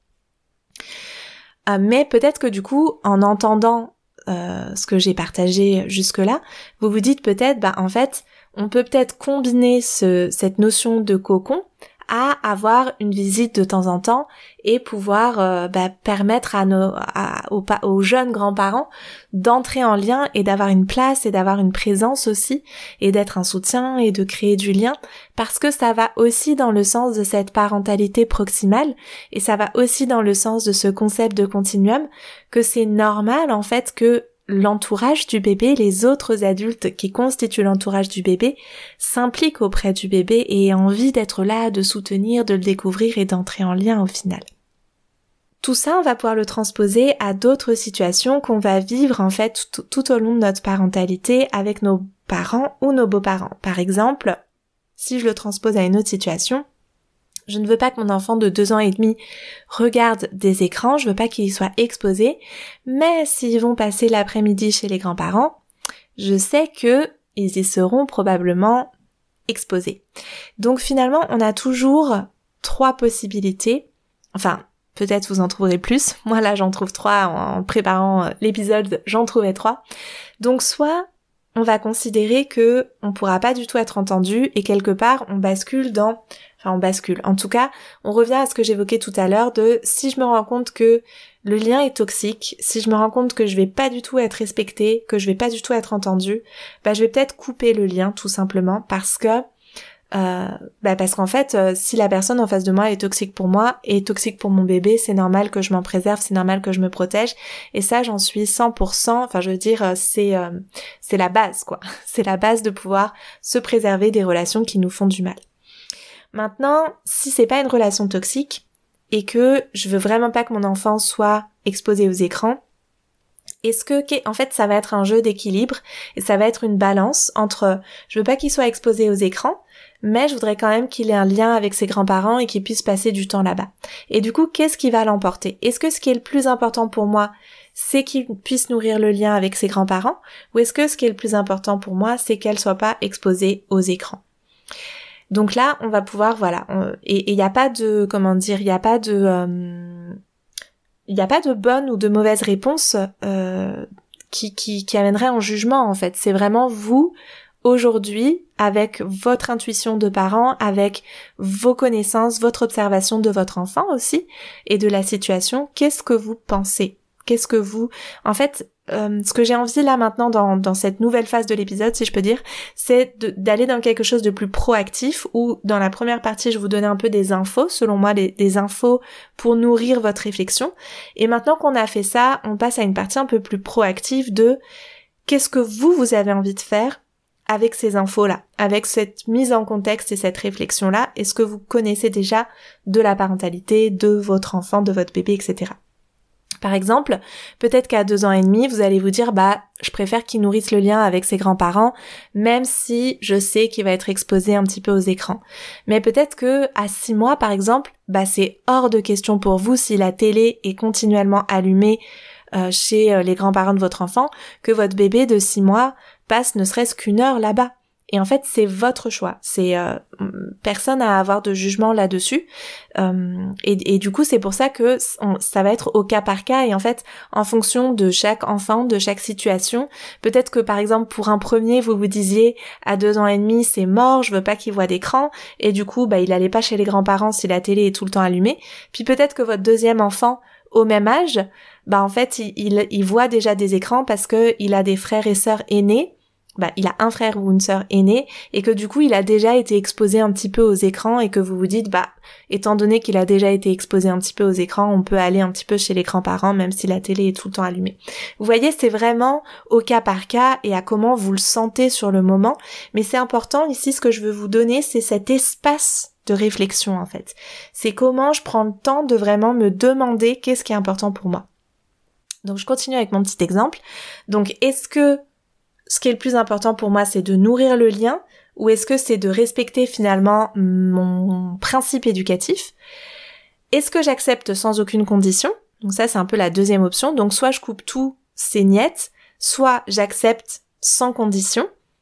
Mais peut-être que du coup, en entendant ce que j'ai partagé jusque-là, vous vous dites peut-être, en fait, on peut peut-être combiner cette notion de cocon à avoir une visite de temps en temps et pouvoir permettre aux jeunes grands-parents d'entrer en lien et d'avoir une place et d'avoir une présence aussi, et d'être un soutien et de créer du lien, parce que ça va aussi dans le sens de cette parentalité proximale, et ça va aussi dans le sens de ce concept de continuum, que c'est normal en fait que l'entourage du bébé, les autres adultes qui constituent l'entourage du bébé, s'impliquent auprès du bébé et aient envie d'être là, de soutenir, de le découvrir et d'entrer en lien au final. tout ça, on va pouvoir le transposer à d'autres situations qu'on va vivre en fait tout au long de notre parentalité avec nos parents ou nos beaux-parents. Par exemple, si je le transpose à une autre situation, je ne veux pas que mon enfant de 2 ans et demi regarde des écrans, je veux pas qu'il y soit exposé, mais s'ils vont passer l'après-midi chez les grands-parents, je sais que ils y seront probablement exposés. Donc finalement, on a toujours 3 possibilités, enfin, peut-être vous en trouverez plus. Moi là, j'en trouve 3 en préparant l'épisode, j'en trouvais 3. Donc soit on va considérer que on pourra pas du tout être entendu et quelque part on bascule. En tout cas, on revient à ce que j'évoquais tout à l'heure de si je me rends compte que le lien est toxique, si je me rends compte que je vais pas du tout être respectée, que je vais pas du tout être entendue, je vais peut-être couper le lien tout simplement parce qu'en fait, si la personne en face de moi est toxique pour moi et toxique pour mon bébé, c'est normal que je m'en préserve, c'est normal que je me protège. Et ça, j'en suis 100%. Enfin, je veux dire, c'est la base, quoi. C'est la base de pouvoir se préserver des relations qui nous font du mal. Maintenant, si c'est pas une relation toxique et que je veux vraiment pas que mon enfant soit exposé aux écrans, en fait, ça va être un jeu d'équilibre et ça va être une balance entre je veux pas qu'il soit exposé aux écrans, mais je voudrais quand même qu'il ait un lien avec ses grands-parents et qu'il puisse passer du temps là-bas. Et du coup, qu'est-ce qui va l'emporter? Est-ce que ce qui est le plus important pour moi, c'est qu'il puisse nourrir le lien avec ses grands-parents? Ou est-ce que ce qui est le plus important pour moi, c'est qu'elle soit pas exposée aux écrans? Donc là, on va pouvoir, et il n'y a pas de, il n'y a pas de bonne ou de mauvaise réponse qui amènerait un jugement en fait. C'est vraiment vous, aujourd'hui, avec votre intuition de parent, avec vos connaissances, votre observation de votre enfant aussi, et de la situation, qu'est-ce que vous pensez? Ce que j'ai envie là maintenant dans cette nouvelle phase de l'épisode, si je peux dire, c'est d'aller dans quelque chose de plus proactif où dans la première partie, je vous donnais un peu des infos, selon moi, des infos pour nourrir votre réflexion. Et maintenant qu'on a fait ça, on passe à une partie un peu plus proactive de qu'est-ce que vous avez envie de faire avec ces infos-là, avec cette mise en contexte et cette réflexion-là. Est-ce que vous connaissez déjà de la parentalité, de votre enfant, de votre bébé, etc. Par exemple, peut-être qu'à 2 ans et demi, vous allez vous dire, je préfère qu'il nourrisse le lien avec ses grands-parents, même si je sais qu'il va être exposé un petit peu aux écrans. Mais peut-être que à 6 mois, par exemple, c'est hors de question pour vous, si la télé est continuellement allumée chez les grands-parents de votre enfant, que votre bébé de 6 mois passe ne serait-ce qu'1 heure là-bas. Et en fait, c'est votre choix. C'est personne à avoir de jugement là-dessus. Et du coup, c'est pour ça que ça va être au cas par cas. Et en fait, en fonction de chaque enfant, de chaque situation, peut-être que par exemple, pour un premier, vous vous disiez à 2 ans et demi, c'est mort, je veux pas qu'il voit d'écran. Et du coup, il allait pas chez les grands-parents si la télé est tout le temps allumée. Puis peut-être que votre deuxième enfant, au même âge, en fait, il voit déjà des écrans parce que il a des frères et sœurs aînés. Il a un frère ou une sœur aînée et que du coup il a déjà été exposé un petit peu aux écrans et que vous vous dites étant donné qu'il a déjà été exposé un petit peu aux écrans, on peut aller un petit peu chez les grands-parents même si la télé est tout le temps allumée. Vous voyez, c'est vraiment au cas par cas et à comment vous le sentez sur le moment, mais c'est important ici, ce que je veux vous donner, c'est cet espace de réflexion en fait. C'est comment je prends le temps de vraiment me demander qu'est-ce qui est important pour moi. Donc je continue avec mon petit exemple. Donc est-ce que ce qui est le plus important pour moi, c'est de nourrir le lien, ou est-ce que c'est de respecter finalement mon principe éducatif? Est-ce que j'accepte sans aucune condition? Donc ça, c'est un peu la deuxième option. Donc soit je coupe tout, c'est niet, soit j'accepte sans condition,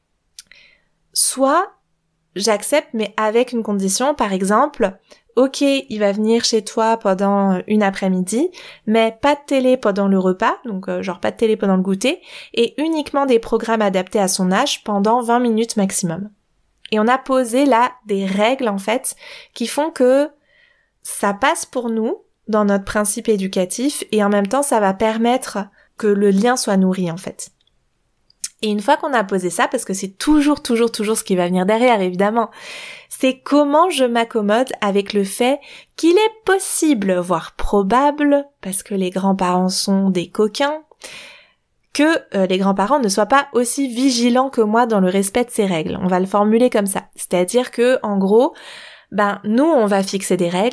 soit j'accepte mais avec une condition, par exemple, ok, il va venir chez toi pendant une après-midi, mais pas de télé pendant le repas, donc pas de télé pendant le goûter, et uniquement des programmes adaptés à son âge pendant 20 minutes maximum. Et on a posé là des règles en fait qui font que ça passe pour nous dans notre principe éducatif et en même temps ça va permettre que le lien soit nourri en fait. Et une fois qu'on a posé ça, parce que c'est toujours ce qui va venir derrière évidemment, c'est comment je m'accommode avec le fait qu'il est possible, voire probable, parce que les grands-parents sont des coquins, que les grands-parents ne soient pas aussi vigilants que moi dans le respect de ces règles. On va le formuler comme ça. C'est-à-dire que, en gros, nous, on va fixer des règles,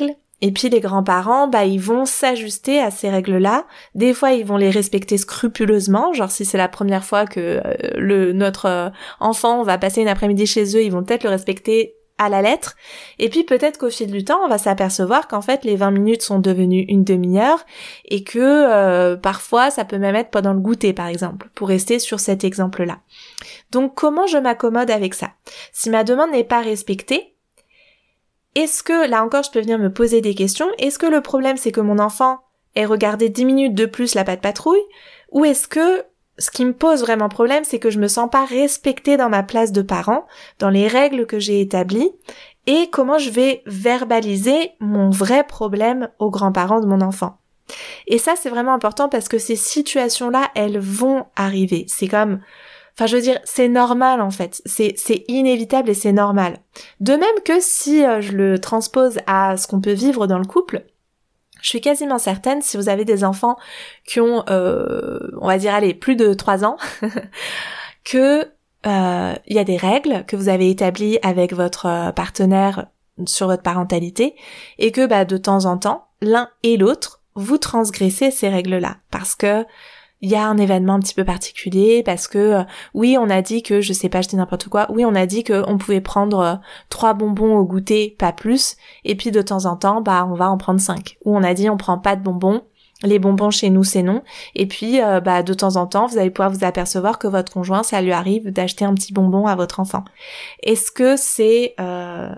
Et puis les grands-parents, ils vont s'ajuster à ces règles-là. Des fois, ils vont les respecter scrupuleusement, genre si c'est la première fois que notre enfant va passer une après-midi chez eux, ils vont peut-être le respecter à la lettre. Et puis peut-être qu'au fil du temps, on va s'apercevoir qu'en fait les 20 minutes sont devenues une demi-heure et que parfois ça peut même être pendant le goûter par exemple, pour rester sur cet exemple-là. Donc comment je m'accommode avec ça? Si ma demande n'est pas respectée, est-ce que, là encore je peux venir me poser des questions, est-ce que le problème c'est que mon enfant ait regardé 10 minutes de plus la Patte Patrouille, ou est-ce que ce qui me pose vraiment problème, c'est que je me sens pas respectée dans ma place de parent, dans les règles que j'ai établies, et comment je vais verbaliser mon vrai problème aux grands-parents de mon enfant. Et ça, c'est vraiment important parce que ces situations-là, elles vont arriver. C'est comme, c'est normal en fait. C'est inévitable et c'est normal. De même que si je le transpose à ce qu'on peut vivre dans le couple, je suis quasiment certaine, si vous avez des enfants qui ont, on va dire, plus de 3 ans, que y a des règles que vous avez établies avec votre partenaire sur votre parentalité et que de temps en temps, l'un et l'autre, vous transgressez ces règles-là parce que il y a un événement un petit peu particulier, parce que oui, on a dit que, je sais pas, je dis n'importe quoi, oui, on a dit qu'on pouvait prendre 3 bonbons au goûter, pas plus, et puis de temps en temps, on va en prendre 5. Ou on a dit on prend pas de bonbons, les bonbons chez nous c'est non, et puis de temps en temps, vous allez pouvoir vous apercevoir que votre conjoint, ça lui arrive d'acheter un petit bonbon à votre enfant. Est-ce que c'est un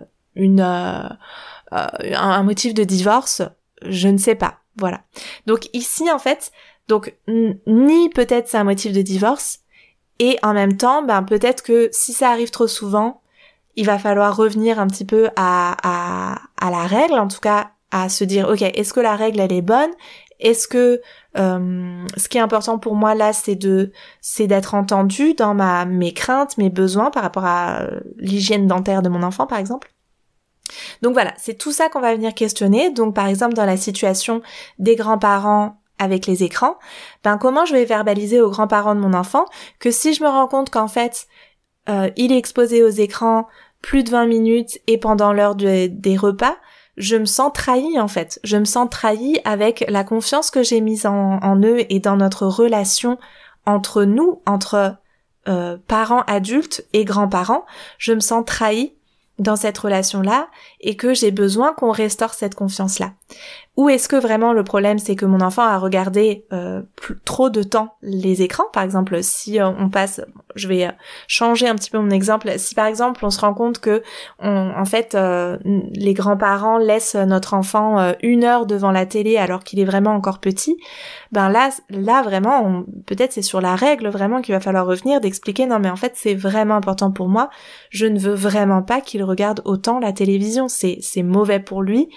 motif de divorce? Je ne sais pas, voilà. Donc ici, en fait, ni peut-être c'est un motif de divorce, et en même temps, peut-être que si ça arrive trop souvent, il va falloir revenir un petit peu à la règle, en tout cas à se dire, ok, est-ce que la règle elle est bonne? Est-ce que ce qui est important pour moi là, c'est d'être entendu dans mes craintes, mes besoins par rapport à l'hygiène dentaire de mon enfant, par exemple. Donc voilà, c'est tout ça qu'on va venir questionner. Donc par exemple, dans la situation des grands-parents avec les écrans, comment je vais verbaliser aux grands-parents de mon enfant que si je me rends compte qu'en fait, il est exposé aux écrans plus de 20 minutes et pendant l'heure des repas, je me sens trahie en fait. Je me sens trahie avec la confiance que j'ai mise en eux et dans notre relation entre nous, entre parents adultes et grands-parents. Je me sens trahie dans cette relation-là et que j'ai besoin qu'on restaure cette confiance-là. Ou est-ce que vraiment le problème c'est que mon enfant a regardé trop de temps les écrans? Par exemple, si on passe, je vais changer un petit peu mon exemple, si par exemple on se rend compte que les grands-parents laissent notre enfant 1 heure devant la télé alors qu'il est vraiment encore petit, là vraiment, peut-être c'est sur la règle vraiment qu'il va falloir revenir, d'expliquer non mais en fait c'est vraiment important pour moi, je ne veux vraiment pas qu'il regarde autant la télévision, c'est mauvais pour lui.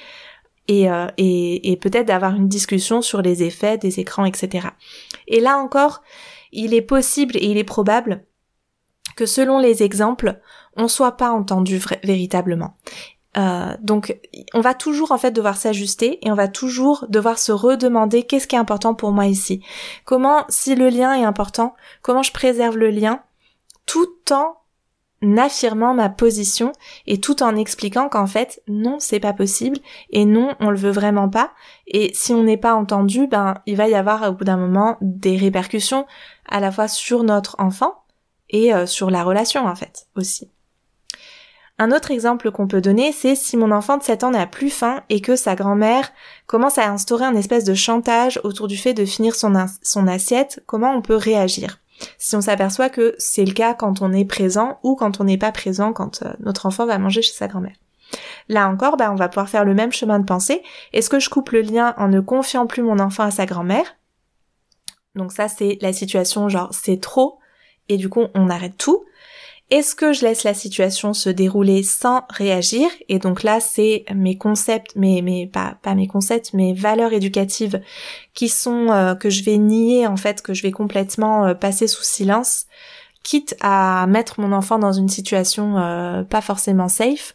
Et peut-être d'avoir une discussion sur les effets des écrans, etc. Et là encore, il est possible et il est probable que selon les exemples, on soit pas entendu véritablement. Donc on va toujours en fait devoir s'ajuster et on va toujours devoir se redemander qu'est-ce qui est important pour moi ici. Comment, si le lien est important, comment je préserve le lien tout en affirmant ma position et tout en expliquant qu'en fait non c'est pas possible et non on le veut vraiment pas, et si on n'est pas entendu il va y avoir au bout d'un moment des répercussions à la fois sur notre enfant et sur la relation en fait aussi. Un autre exemple qu'on peut donner, c'est si mon enfant de 7 ans n'a plus faim et que sa grand-mère commence à instaurer un espèce de chantage autour du fait de finir son assiette, comment on peut réagir? Si on s'aperçoit que c'est le cas quand on est présent ou quand on n'est pas présent quand notre enfant va manger chez sa grand-mère. Là encore, on va pouvoir faire le même chemin de pensée. Est-ce que je coupe le lien en ne confiant plus mon enfant à sa grand-mère? Donc ça, c'est la situation genre c'est trop et du coup on arrête tout. Est-ce que je laisse la situation se dérouler sans réagir? Et donc là, c'est mes concepts, pas mes concepts, mes valeurs éducatives qui sont que je vais nier en fait, que je vais complètement passer sous silence, quitte à mettre mon enfant dans une situation pas forcément safe.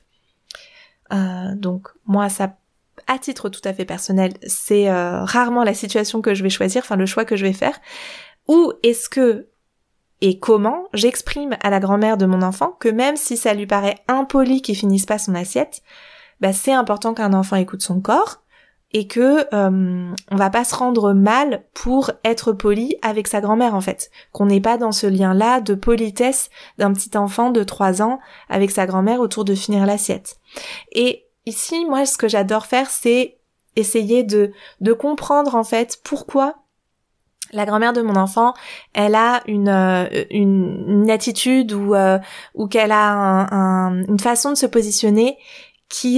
Donc moi, ça, à titre tout à fait personnel, c'est rarement la situation que je vais choisir, enfin le choix que je vais faire. Ou est-ce que et comment j'exprime à la grand-mère de mon enfant que même si ça lui paraît impoli qu'il finisse pas son assiette, c'est important qu'un enfant écoute son corps, et que on va pas se rendre mal pour être poli avec sa grand-mère en fait, qu'on n'est pas dans ce lien-là de politesse d'un petit enfant de 3 ans avec sa grand-mère autour de finir l'assiette. Et ici, moi, ce que j'adore faire, c'est essayer de comprendre en fait pourquoi la grand-mère de mon enfant, elle a une attitude ou qu'elle a une façon de se positionner qui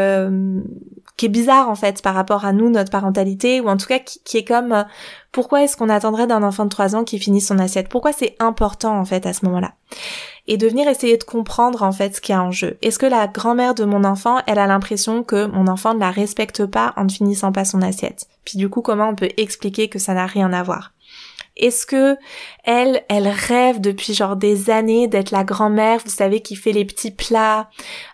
est bizarre en fait par rapport à nous, notre parentalité, ou en tout cas qui est comme pourquoi est-ce qu'on attendrait d'un enfant de 3 ans qui finisse son assiette? Pourquoi c'est important en fait à ce moment-là? Et de venir essayer de comprendre en fait ce qu'il y a en jeu. Est-ce que la grand-mère de mon enfant, elle a l'impression que mon enfant ne la respecte pas en ne finissant pas son assiette? Puis du coup, comment on peut expliquer que ça n'a rien à voir? Est-ce que elle rêve depuis genre des années d'être la grand-mère, vous savez, qui fait les petits plats,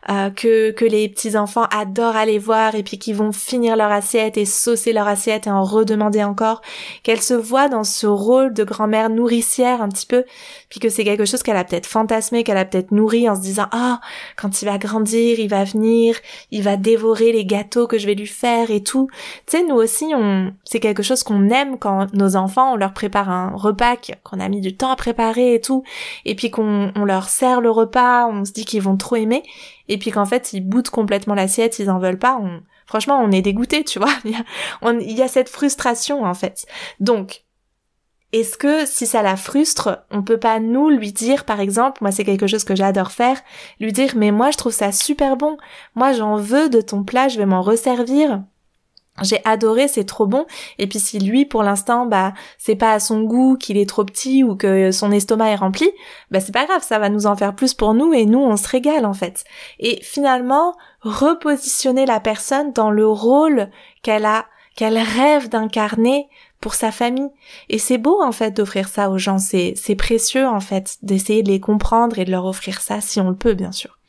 que les petits enfants adorent aller voir et puis qui vont finir leur assiette et saucer leur assiette et en redemander encore, qu'elle se voit dans ce rôle de grand-mère nourricière un petit peu, puis que c'est quelque chose qu'elle a peut-être fantasmé, qu'elle a peut-être nourri en se disant quand il va grandir, il va venir, il va dévorer les gâteaux que je vais lui faire et tout. Tu sais, nous aussi c'est quelque chose qu'on aime quand nos enfants, on leur prépare un repas qu'on a mis du temps à préparer et tout, et puis qu'on leur sert le repas, on se dit qu'ils vont trop aimer, et puis qu'en fait ils boutent complètement l'assiette, ils en veulent pas, franchement on est dégoûté, tu vois, il y a cette frustration en fait. Donc est-ce que si ça la frustre, on peut pas nous lui dire, par exemple, moi c'est quelque chose que j'adore faire, lui dire mais moi je trouve ça super bon, moi j'en veux de ton plat, je vais m'en resservir. J'ai adoré, c'est trop bon. Et puis si lui, pour l'instant, c'est pas à son goût, qu'il est trop petit ou que son estomac est rempli, c'est pas grave, ça va nous en faire plus pour nous et nous, on se régale en fait. Et finalement, repositionner la personne dans le rôle qu'elle rêve d'incarner pour sa famille. Et c'est beau en fait d'offrir ça aux gens, c'est précieux en fait d'essayer de les comprendre et de leur offrir ça si on le peut bien sûr.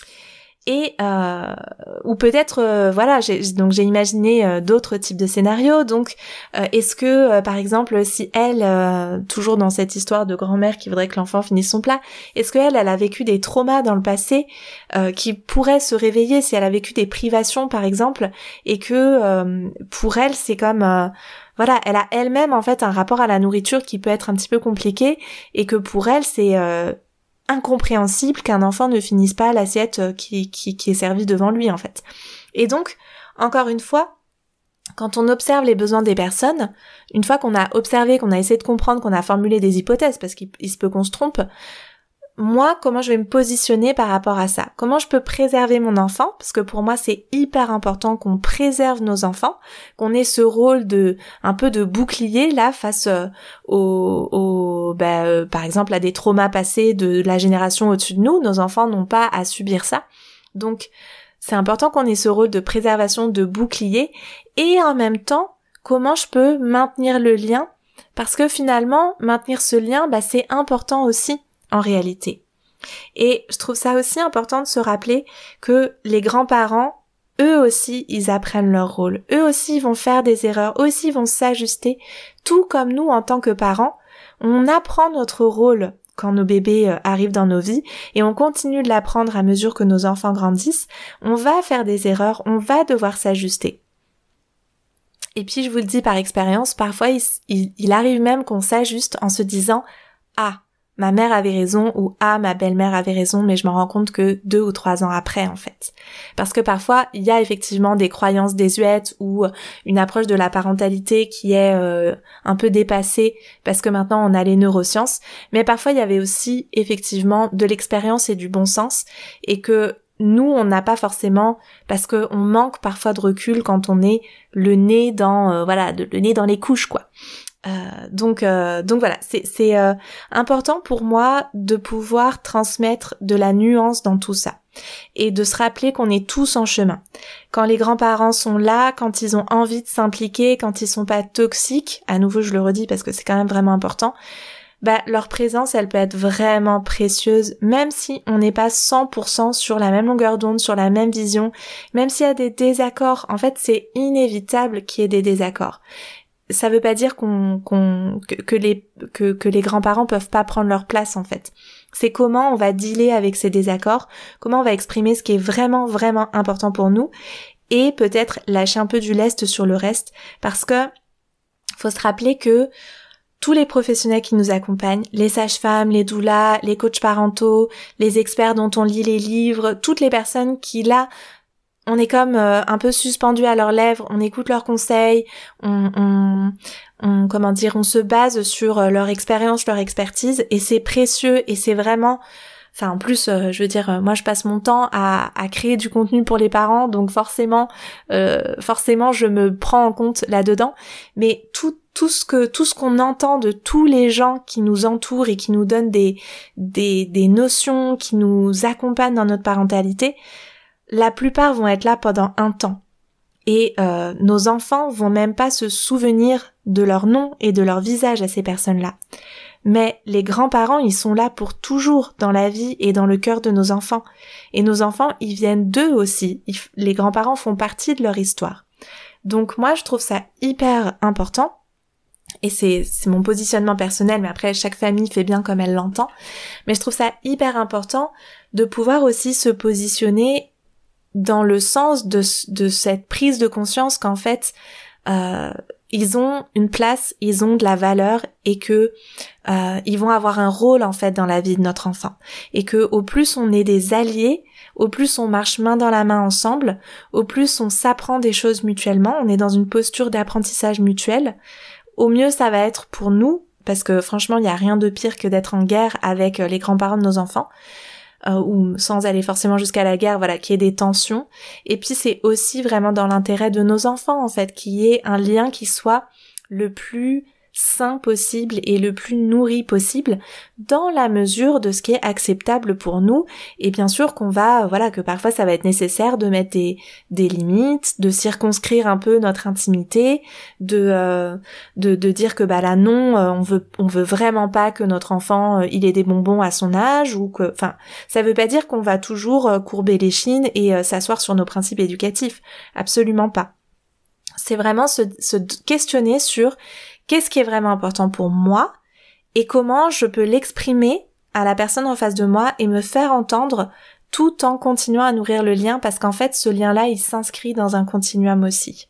Et ou peut-être j'ai imaginé d'autres types de scénarios. Donc est-ce que par exemple si elle toujours dans cette histoire de grand-mère qui voudrait que l'enfant finisse son plat, est-ce que elle a vécu des traumas dans le passé qui pourraient se réveiller si elle a vécu des privations par exemple, et que pour elle c'est comme elle a elle-même en fait un rapport à la nourriture qui peut être un petit peu compliqué, et que pour elle c'est incompréhensible qu'un enfant ne finisse pas l'assiette qui est servie devant lui en fait. Et donc, encore une fois, quand on observe les besoins des personnes, une fois qu'on a observé, qu'on a essayé de comprendre, qu'on a formulé des hypothèses, parce qu'il se peut qu'on se trompe, moi, comment je vais me positionner par rapport à ça? Comment je peux préserver mon enfant? Parce que pour moi, c'est hyper important qu'on préserve nos enfants, qu'on ait ce rôle un peu de bouclier là face par exemple à des traumas passés de la génération au-dessus de nous. Nos enfants n'ont pas à subir ça. Donc, c'est important qu'on ait ce rôle de préservation, de bouclier, et en même temps, comment je peux maintenir le lien? Parce que finalement, maintenir ce lien, c'est important aussi en réalité. Et je trouve ça aussi important de se rappeler que les grands-parents, eux aussi, ils apprennent leur rôle. Eux aussi, ils vont faire des erreurs. Eux aussi, ils vont s'ajuster. Tout comme nous, en tant que parents, on apprend notre rôle quand nos bébés arrivent dans nos vies, et on continue de l'apprendre à mesure que nos enfants grandissent. On va faire des erreurs, on va devoir s'ajuster. Et puis, je vous le dis par expérience, parfois, il arrive même qu'on s'ajuste en se disant « Ah, ma mère avait raison » ou « Ah, ma belle-mère avait raison », mais je m'en rends compte que 2 ou 3 ans après, en fait. Parce que parfois, il y a effectivement des croyances désuètes ou une approche de la parentalité qui est un peu dépassée parce que maintenant on a les neurosciences, mais parfois il y avait aussi effectivement de l'expérience et du bon sens, et que nous, on n'a pas forcément, parce que on manque parfois de recul quand on est le nez dans le nez dans les couches, quoi. Donc voilà, c'est important pour moi de pouvoir transmettre de la nuance dans tout ça, et de se rappeler qu'on est tous en chemin. Quand les grands-parents sont là, quand ils ont envie de s'impliquer, quand ils sont pas toxiques, à nouveau je le redis parce que c'est quand même vraiment important, leur présence, elle peut être vraiment précieuse, même si on n'est pas 100% sur la même longueur d'onde, sur la même vision, même s'il y a des désaccords. En fait, c'est inévitable qu'il y ait des désaccords. Ça veut pas dire que les grands-parents peuvent pas prendre leur place, en fait. C'est comment on va dealer avec ces désaccords, comment on va exprimer ce qui est vraiment, vraiment important pour nous, et peut-être lâcher un peu du lest sur le reste, parce que faut se rappeler que tous les professionnels qui nous accompagnent, les sages-femmes, les doulas, les coachs parentaux, les experts dont on lit les livres, toutes les personnes qui là, on est comme un peu suspendus à leurs lèvres, on écoute leurs conseils, on se base sur leur expérience, leur expertise, et c'est précieux et c'est vraiment... Enfin, en plus, moi, je passe mon temps à créer du contenu pour les parents, donc forcément, je me prends en compte là-dedans. Mais tout ce qu'on entend de tous les gens qui nous entourent et qui nous donnent des notions, qui nous accompagnent dans notre parentalité, la plupart vont être là pendant un temps. Et nos enfants vont même pas se souvenir de leur nom et de leur visage à ces personnes-là. Mais les grands-parents, ils sont là pour toujours dans la vie et dans le cœur de nos enfants. Et nos enfants, ils viennent d'eux aussi. Les grands-parents font partie de leur histoire. Donc moi, je trouve ça hyper important. Et c'est mon positionnement personnel, mais après, chaque famille fait bien comme elle l'entend. Mais je trouve ça hyper important de pouvoir aussi se positionner dans le sens de cette prise de conscience qu'en fait, ils ont une place, ils ont de la valeur et que ils vont avoir un rôle en fait dans la vie de notre enfant. Et que au plus on est des alliés, au plus on marche main dans la main ensemble, au plus on s'apprend des choses mutuellement, on est dans une posture d'apprentissage mutuel, au mieux ça va être pour nous, parce que franchement il n'y a rien de pire que d'être en guerre avec les grands-parents de nos enfants. Ou sans aller forcément jusqu'à la guerre, voilà, qu'il y ait des tensions. Et puis c'est aussi vraiment dans l'intérêt de nos enfants, en fait, qu'il y ait un lien qui soit le plus sain possible et le plus nourri possible dans la mesure de ce qui est acceptable pour nous. Et bien sûr que parfois ça va être nécessaire de mettre des limites, de circonscrire un peu notre intimité, de dire que là non, on veut vraiment pas que notre enfant il ait des bonbons à son âge, ou que, enfin, ça veut pas dire qu'on va toujours courber les chines et s'asseoir sur nos principes éducatifs. Absolument pas. C'est vraiment se questionner sur qu'est-ce qui est vraiment important pour moi et comment je peux l'exprimer à la personne en face de moi et me faire entendre tout en continuant à nourrir le lien, parce qu'en fait ce lien-là il s'inscrit dans un continuum aussi.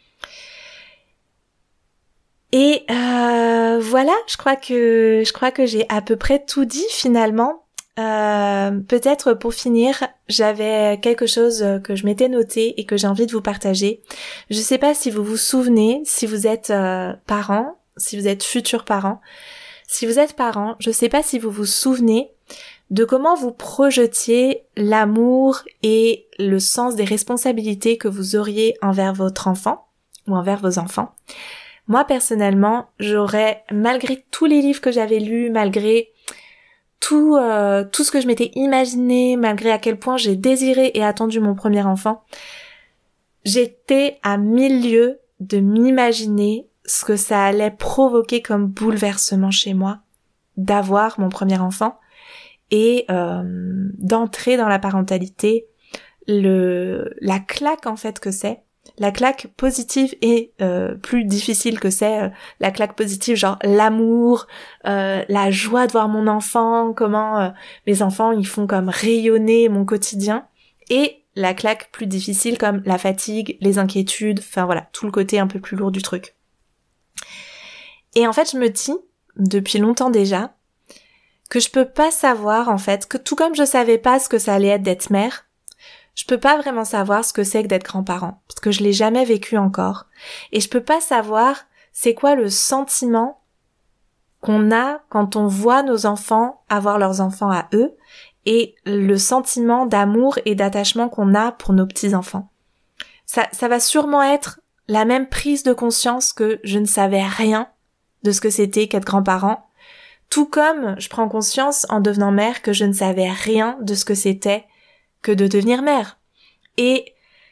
Et voilà, je crois que j'ai à peu près tout dit finalement. Peut-être pour finir, j'avais quelque chose que je m'étais noté et que j'ai envie de vous partager. Je sais pas si vous vous souvenez, si vous êtes parents, si vous êtes futurs parents. Si vous êtes parents, je sais pas si vous vous souvenez de comment vous projetiez l'amour et le sens des responsabilités que vous auriez envers votre enfant ou envers vos enfants. Moi personnellement, malgré tous les livres que j'avais lus, malgré tout ce que je m'étais imaginé, malgré à quel point j'ai désiré et attendu mon premier enfant, j'étais à 1000 lieues de m'imaginer ce que ça allait provoquer comme bouleversement chez moi d'avoir mon premier enfant et d'entrer dans la parentalité, la claque en fait que c'est. La claque positive et plus difficile que c'est la claque positive, genre l'amour, la joie de voir mon enfant, comment mes enfants ils font comme rayonner mon quotidien, et la claque plus difficile comme la fatigue, les inquiétudes, enfin voilà, tout le côté un peu plus lourd du truc. Et en fait je me dis, depuis longtemps déjà, que je peux pas savoir en fait, que tout comme je savais pas ce que ça allait être d'être mère, je peux pas vraiment savoir ce que c'est que d'être grand-parent, parce que je l'ai jamais vécu encore. Et je peux pas savoir c'est quoi le sentiment qu'on a quand on voit nos enfants avoir leurs enfants à eux, et le sentiment d'amour et d'attachement qu'on a pour nos petits-enfants. Ça va sûrement être la même prise de conscience que je ne savais rien de ce que c'était qu'être grand-parent, tout comme je prends conscience en devenant mère que je ne savais rien de ce que c'était que de devenir mère. Et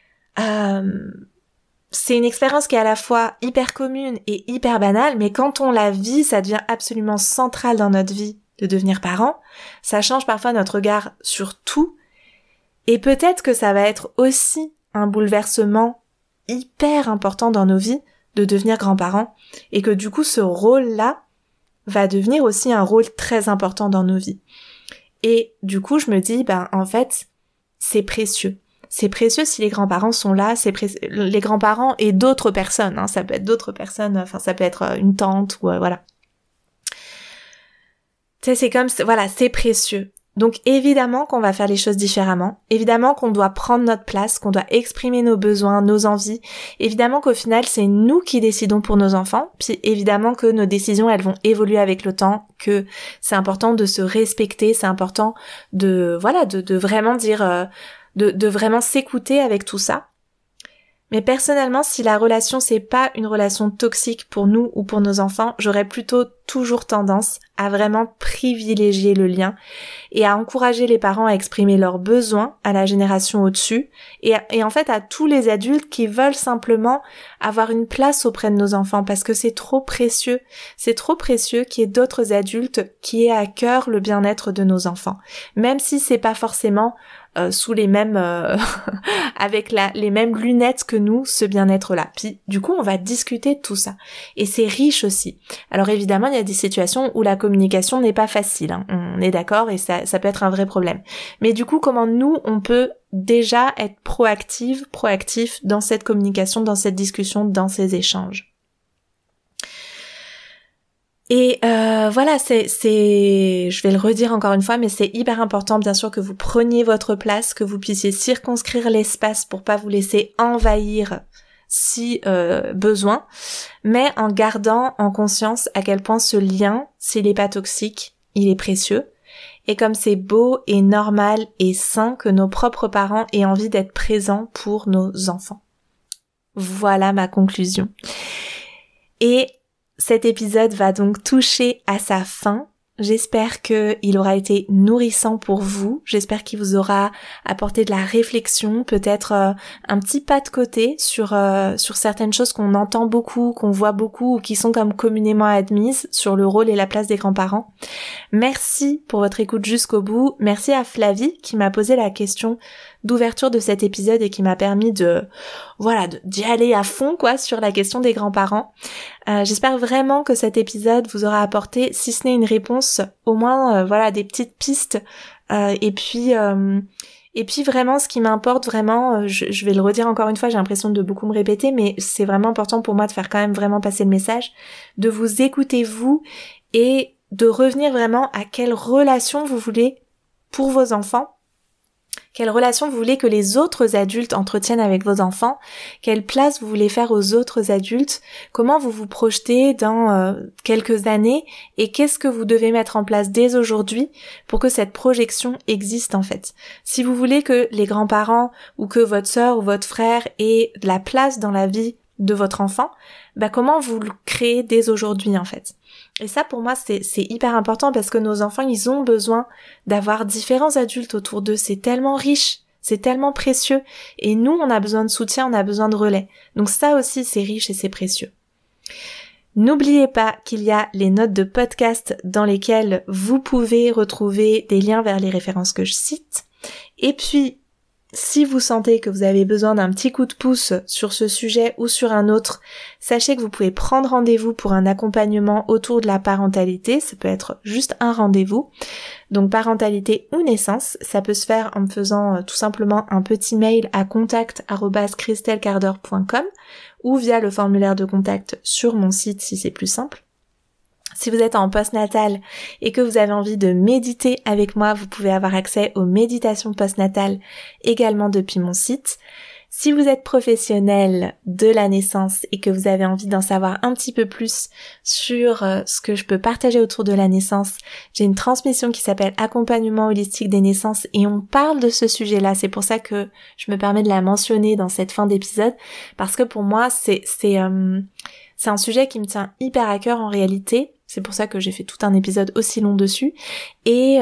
c'est une expérience qui est à la fois hyper commune et hyper banale, mais quand on la vit, ça devient absolument central dans notre vie de devenir parent. Ça change parfois notre regard sur tout, et peut-être que ça va être aussi un bouleversement hyper important dans nos vies de devenir grands-parents, et que du coup ce rôle-là va devenir aussi un rôle très important dans nos vies. Et du coup je me dis, en fait, c'est précieux. C'est précieux si les grands-parents sont là, les grands-parents et d'autres personnes, hein, ça peut être d'autres personnes, enfin ça peut être une tante ou voilà. Tu sais, c'est comme, voilà, c'est précieux. Donc évidemment qu'on va faire les choses différemment, évidemment qu'on doit prendre notre place, qu'on doit exprimer nos besoins, nos envies, évidemment qu'au final c'est nous qui décidons pour nos enfants, puis évidemment que nos décisions elles vont évoluer avec le temps, que c'est important de se respecter, c'est important de vraiment dire, de vraiment s'écouter avec tout ça. Mais personnellement, si la relation c'est pas une relation toxique pour nous ou pour nos enfants, j'aurais plutôt toujours tendance à vraiment privilégier le lien et à encourager les parents à exprimer leurs besoins à la génération au-dessus et en fait à tous les adultes qui veulent simplement avoir une place auprès de nos enfants parce que c'est trop précieux qu'il y ait d'autres adultes qui aient à cœur le bien-être de nos enfants, même si c'est pas forcément sous les mêmes avec les mêmes lunettes que nous, ce bien-être-là. Puis du coup, on va discuter de tout ça. Et c'est riche aussi. Alors évidemment, il y a des situations où la communication n'est pas facile, hein. On est d'accord, et ça peut être un vrai problème. Mais du coup, comment nous, on peut déjà être proactif dans cette communication, dans cette discussion, dans ces échanges. Et voilà, je vais le redire encore une fois, mais c'est hyper important bien sûr que vous preniez votre place, que vous puissiez circonscrire l'espace pour pas vous laisser envahir si besoin, mais en gardant en conscience à quel point ce lien, s'il est pas toxique, il est précieux. Et comme c'est beau et normal et sain que nos propres parents aient envie d'être présents pour nos enfants. Voilà ma conclusion. Et cet épisode va donc toucher à sa fin. J'espère qu'il aura été nourrissant pour vous. J'espère qu'il vous aura apporté de la réflexion, peut-être un petit pas de côté sur certaines choses qu'on entend beaucoup, qu'on voit beaucoup ou qui sont comme communément admises sur le rôle et la place des grands-parents. Merci pour votre écoute jusqu'au bout. Merci à Flavie qui m'a posé la question d'ouverture de cet épisode et qui m'a permis d'y aller à fond sur la question des grands-parents. J'espère vraiment que cet épisode vous aura apporté, si ce n'est une réponse, au moins des petites pistes. Et puis vraiment, ce qui m'importe vraiment, je vais le redire encore une fois, j'ai l'impression de beaucoup me répéter, mais c'est vraiment important pour moi de faire quand même vraiment passer le message, de vous écouter vous et de revenir vraiment à quelle relation vous voulez pour vos enfants. Quelle relation vous voulez que les autres adultes entretiennent avec vos enfants? Quelle place vous voulez faire aux autres adultes? Comment vous vous projetez dans quelques années? Et qu'est-ce que vous devez mettre en place dès aujourd'hui pour que cette projection existe en fait? Si vous voulez que les grands-parents ou que votre sœur ou votre frère aient de la place dans la vie de votre enfant, comment vous le créez dès aujourd'hui en fait? Et ça pour moi c'est hyper important parce que nos enfants ils ont besoin d'avoir différents adultes autour d'eux, c'est tellement riche, c'est tellement précieux et nous on a besoin de soutien, on a besoin de relais. Donc ça aussi c'est riche et c'est précieux. N'oubliez pas qu'il y a les notes de podcast dans lesquelles vous pouvez retrouver des liens vers les références que je cite. Et puis si vous sentez que vous avez besoin d'un petit coup de pouce sur ce sujet ou sur un autre, sachez que vous pouvez prendre rendez-vous pour un accompagnement autour de la parentalité. Ça peut être juste un rendez-vous. Donc parentalité ou naissance, ça peut se faire en me faisant tout simplement un petit mail à contact@christelcarder.com ou via le formulaire de contact sur mon site si c'est plus simple. Si vous êtes en postnatal et que vous avez envie de méditer avec moi, vous pouvez avoir accès aux méditations postnatales également depuis mon site. Si vous êtes professionnel de la naissance et que vous avez envie d'en savoir un petit peu plus sur ce que je peux partager autour de la naissance, j'ai une transmission qui s'appelle Accompagnement holistique des naissances et on parle de ce sujet-là. C'est pour ça que je me permets de la mentionner dans cette fin d'épisode parce que pour moi, c'est un sujet qui me tient hyper à cœur en réalité. C'est pour ça que j'ai fait tout un épisode aussi long dessus. Et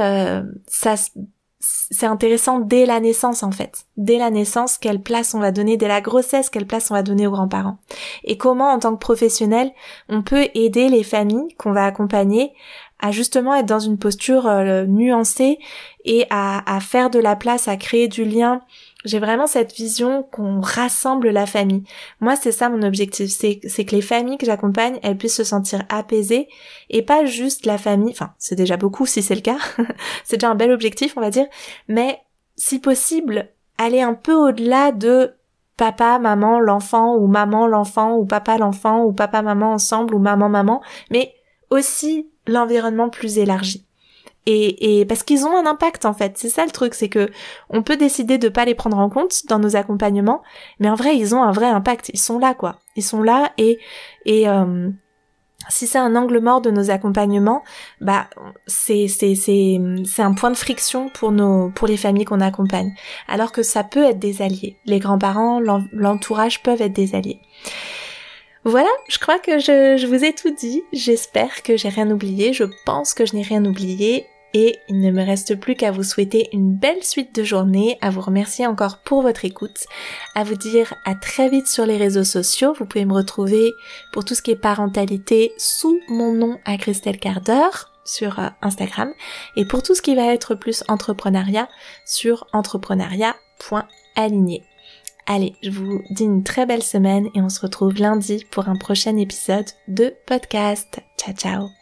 c'est intéressant dès la naissance en fait. Dès la naissance, quelle place on va donner, dès la grossesse, quelle place on va donner aux grands-parents. Et comment en tant que professionnel, on peut aider les familles qu'on va accompagner à justement être dans une posture nuancée et à faire de la place, à créer du lien. J'ai vraiment cette vision qu'on rassemble la famille. Moi, c'est ça mon objectif, c'est que les familles que j'accompagne, elles puissent se sentir apaisées et pas juste la famille, enfin, c'est déjà beaucoup si c'est le cas, c'est déjà un bel objectif, on va dire, mais si possible, aller un peu au-delà de papa, maman, l'enfant, ou maman, l'enfant, ou papa, l'enfant, ou papa, maman ensemble, ou maman, maman, mais aussi l'environnement plus élargi. Et parce qu'ils ont un impact en fait, c'est ça le truc, c'est que on peut décider de pas les prendre en compte dans nos accompagnements, mais en vrai ils ont un vrai impact, ils sont là quoi, ils sont là et si c'est un angle mort de nos accompagnements, bah c'est un point de friction pour les familles qu'on accompagne, alors que ça peut être des alliés, les grands-parents, l'entourage peuvent être des alliés. Voilà, je crois que je vous ai tout dit, j'espère que j'ai rien oublié, je pense que je n'ai rien oublié, et il ne me reste plus qu'à vous souhaiter une belle suite de journée, à vous remercier encore pour votre écoute, à vous dire à très vite sur les réseaux sociaux, vous pouvez me retrouver pour tout ce qui est parentalité sous mon nom à Christelle Carder sur Instagram, et pour tout ce qui va être plus entrepreneuriat sur entrepreneuriat.aligné. Allez, je vous dis une très belle semaine et on se retrouve lundi pour un prochain épisode de podcast. Ciao ciao.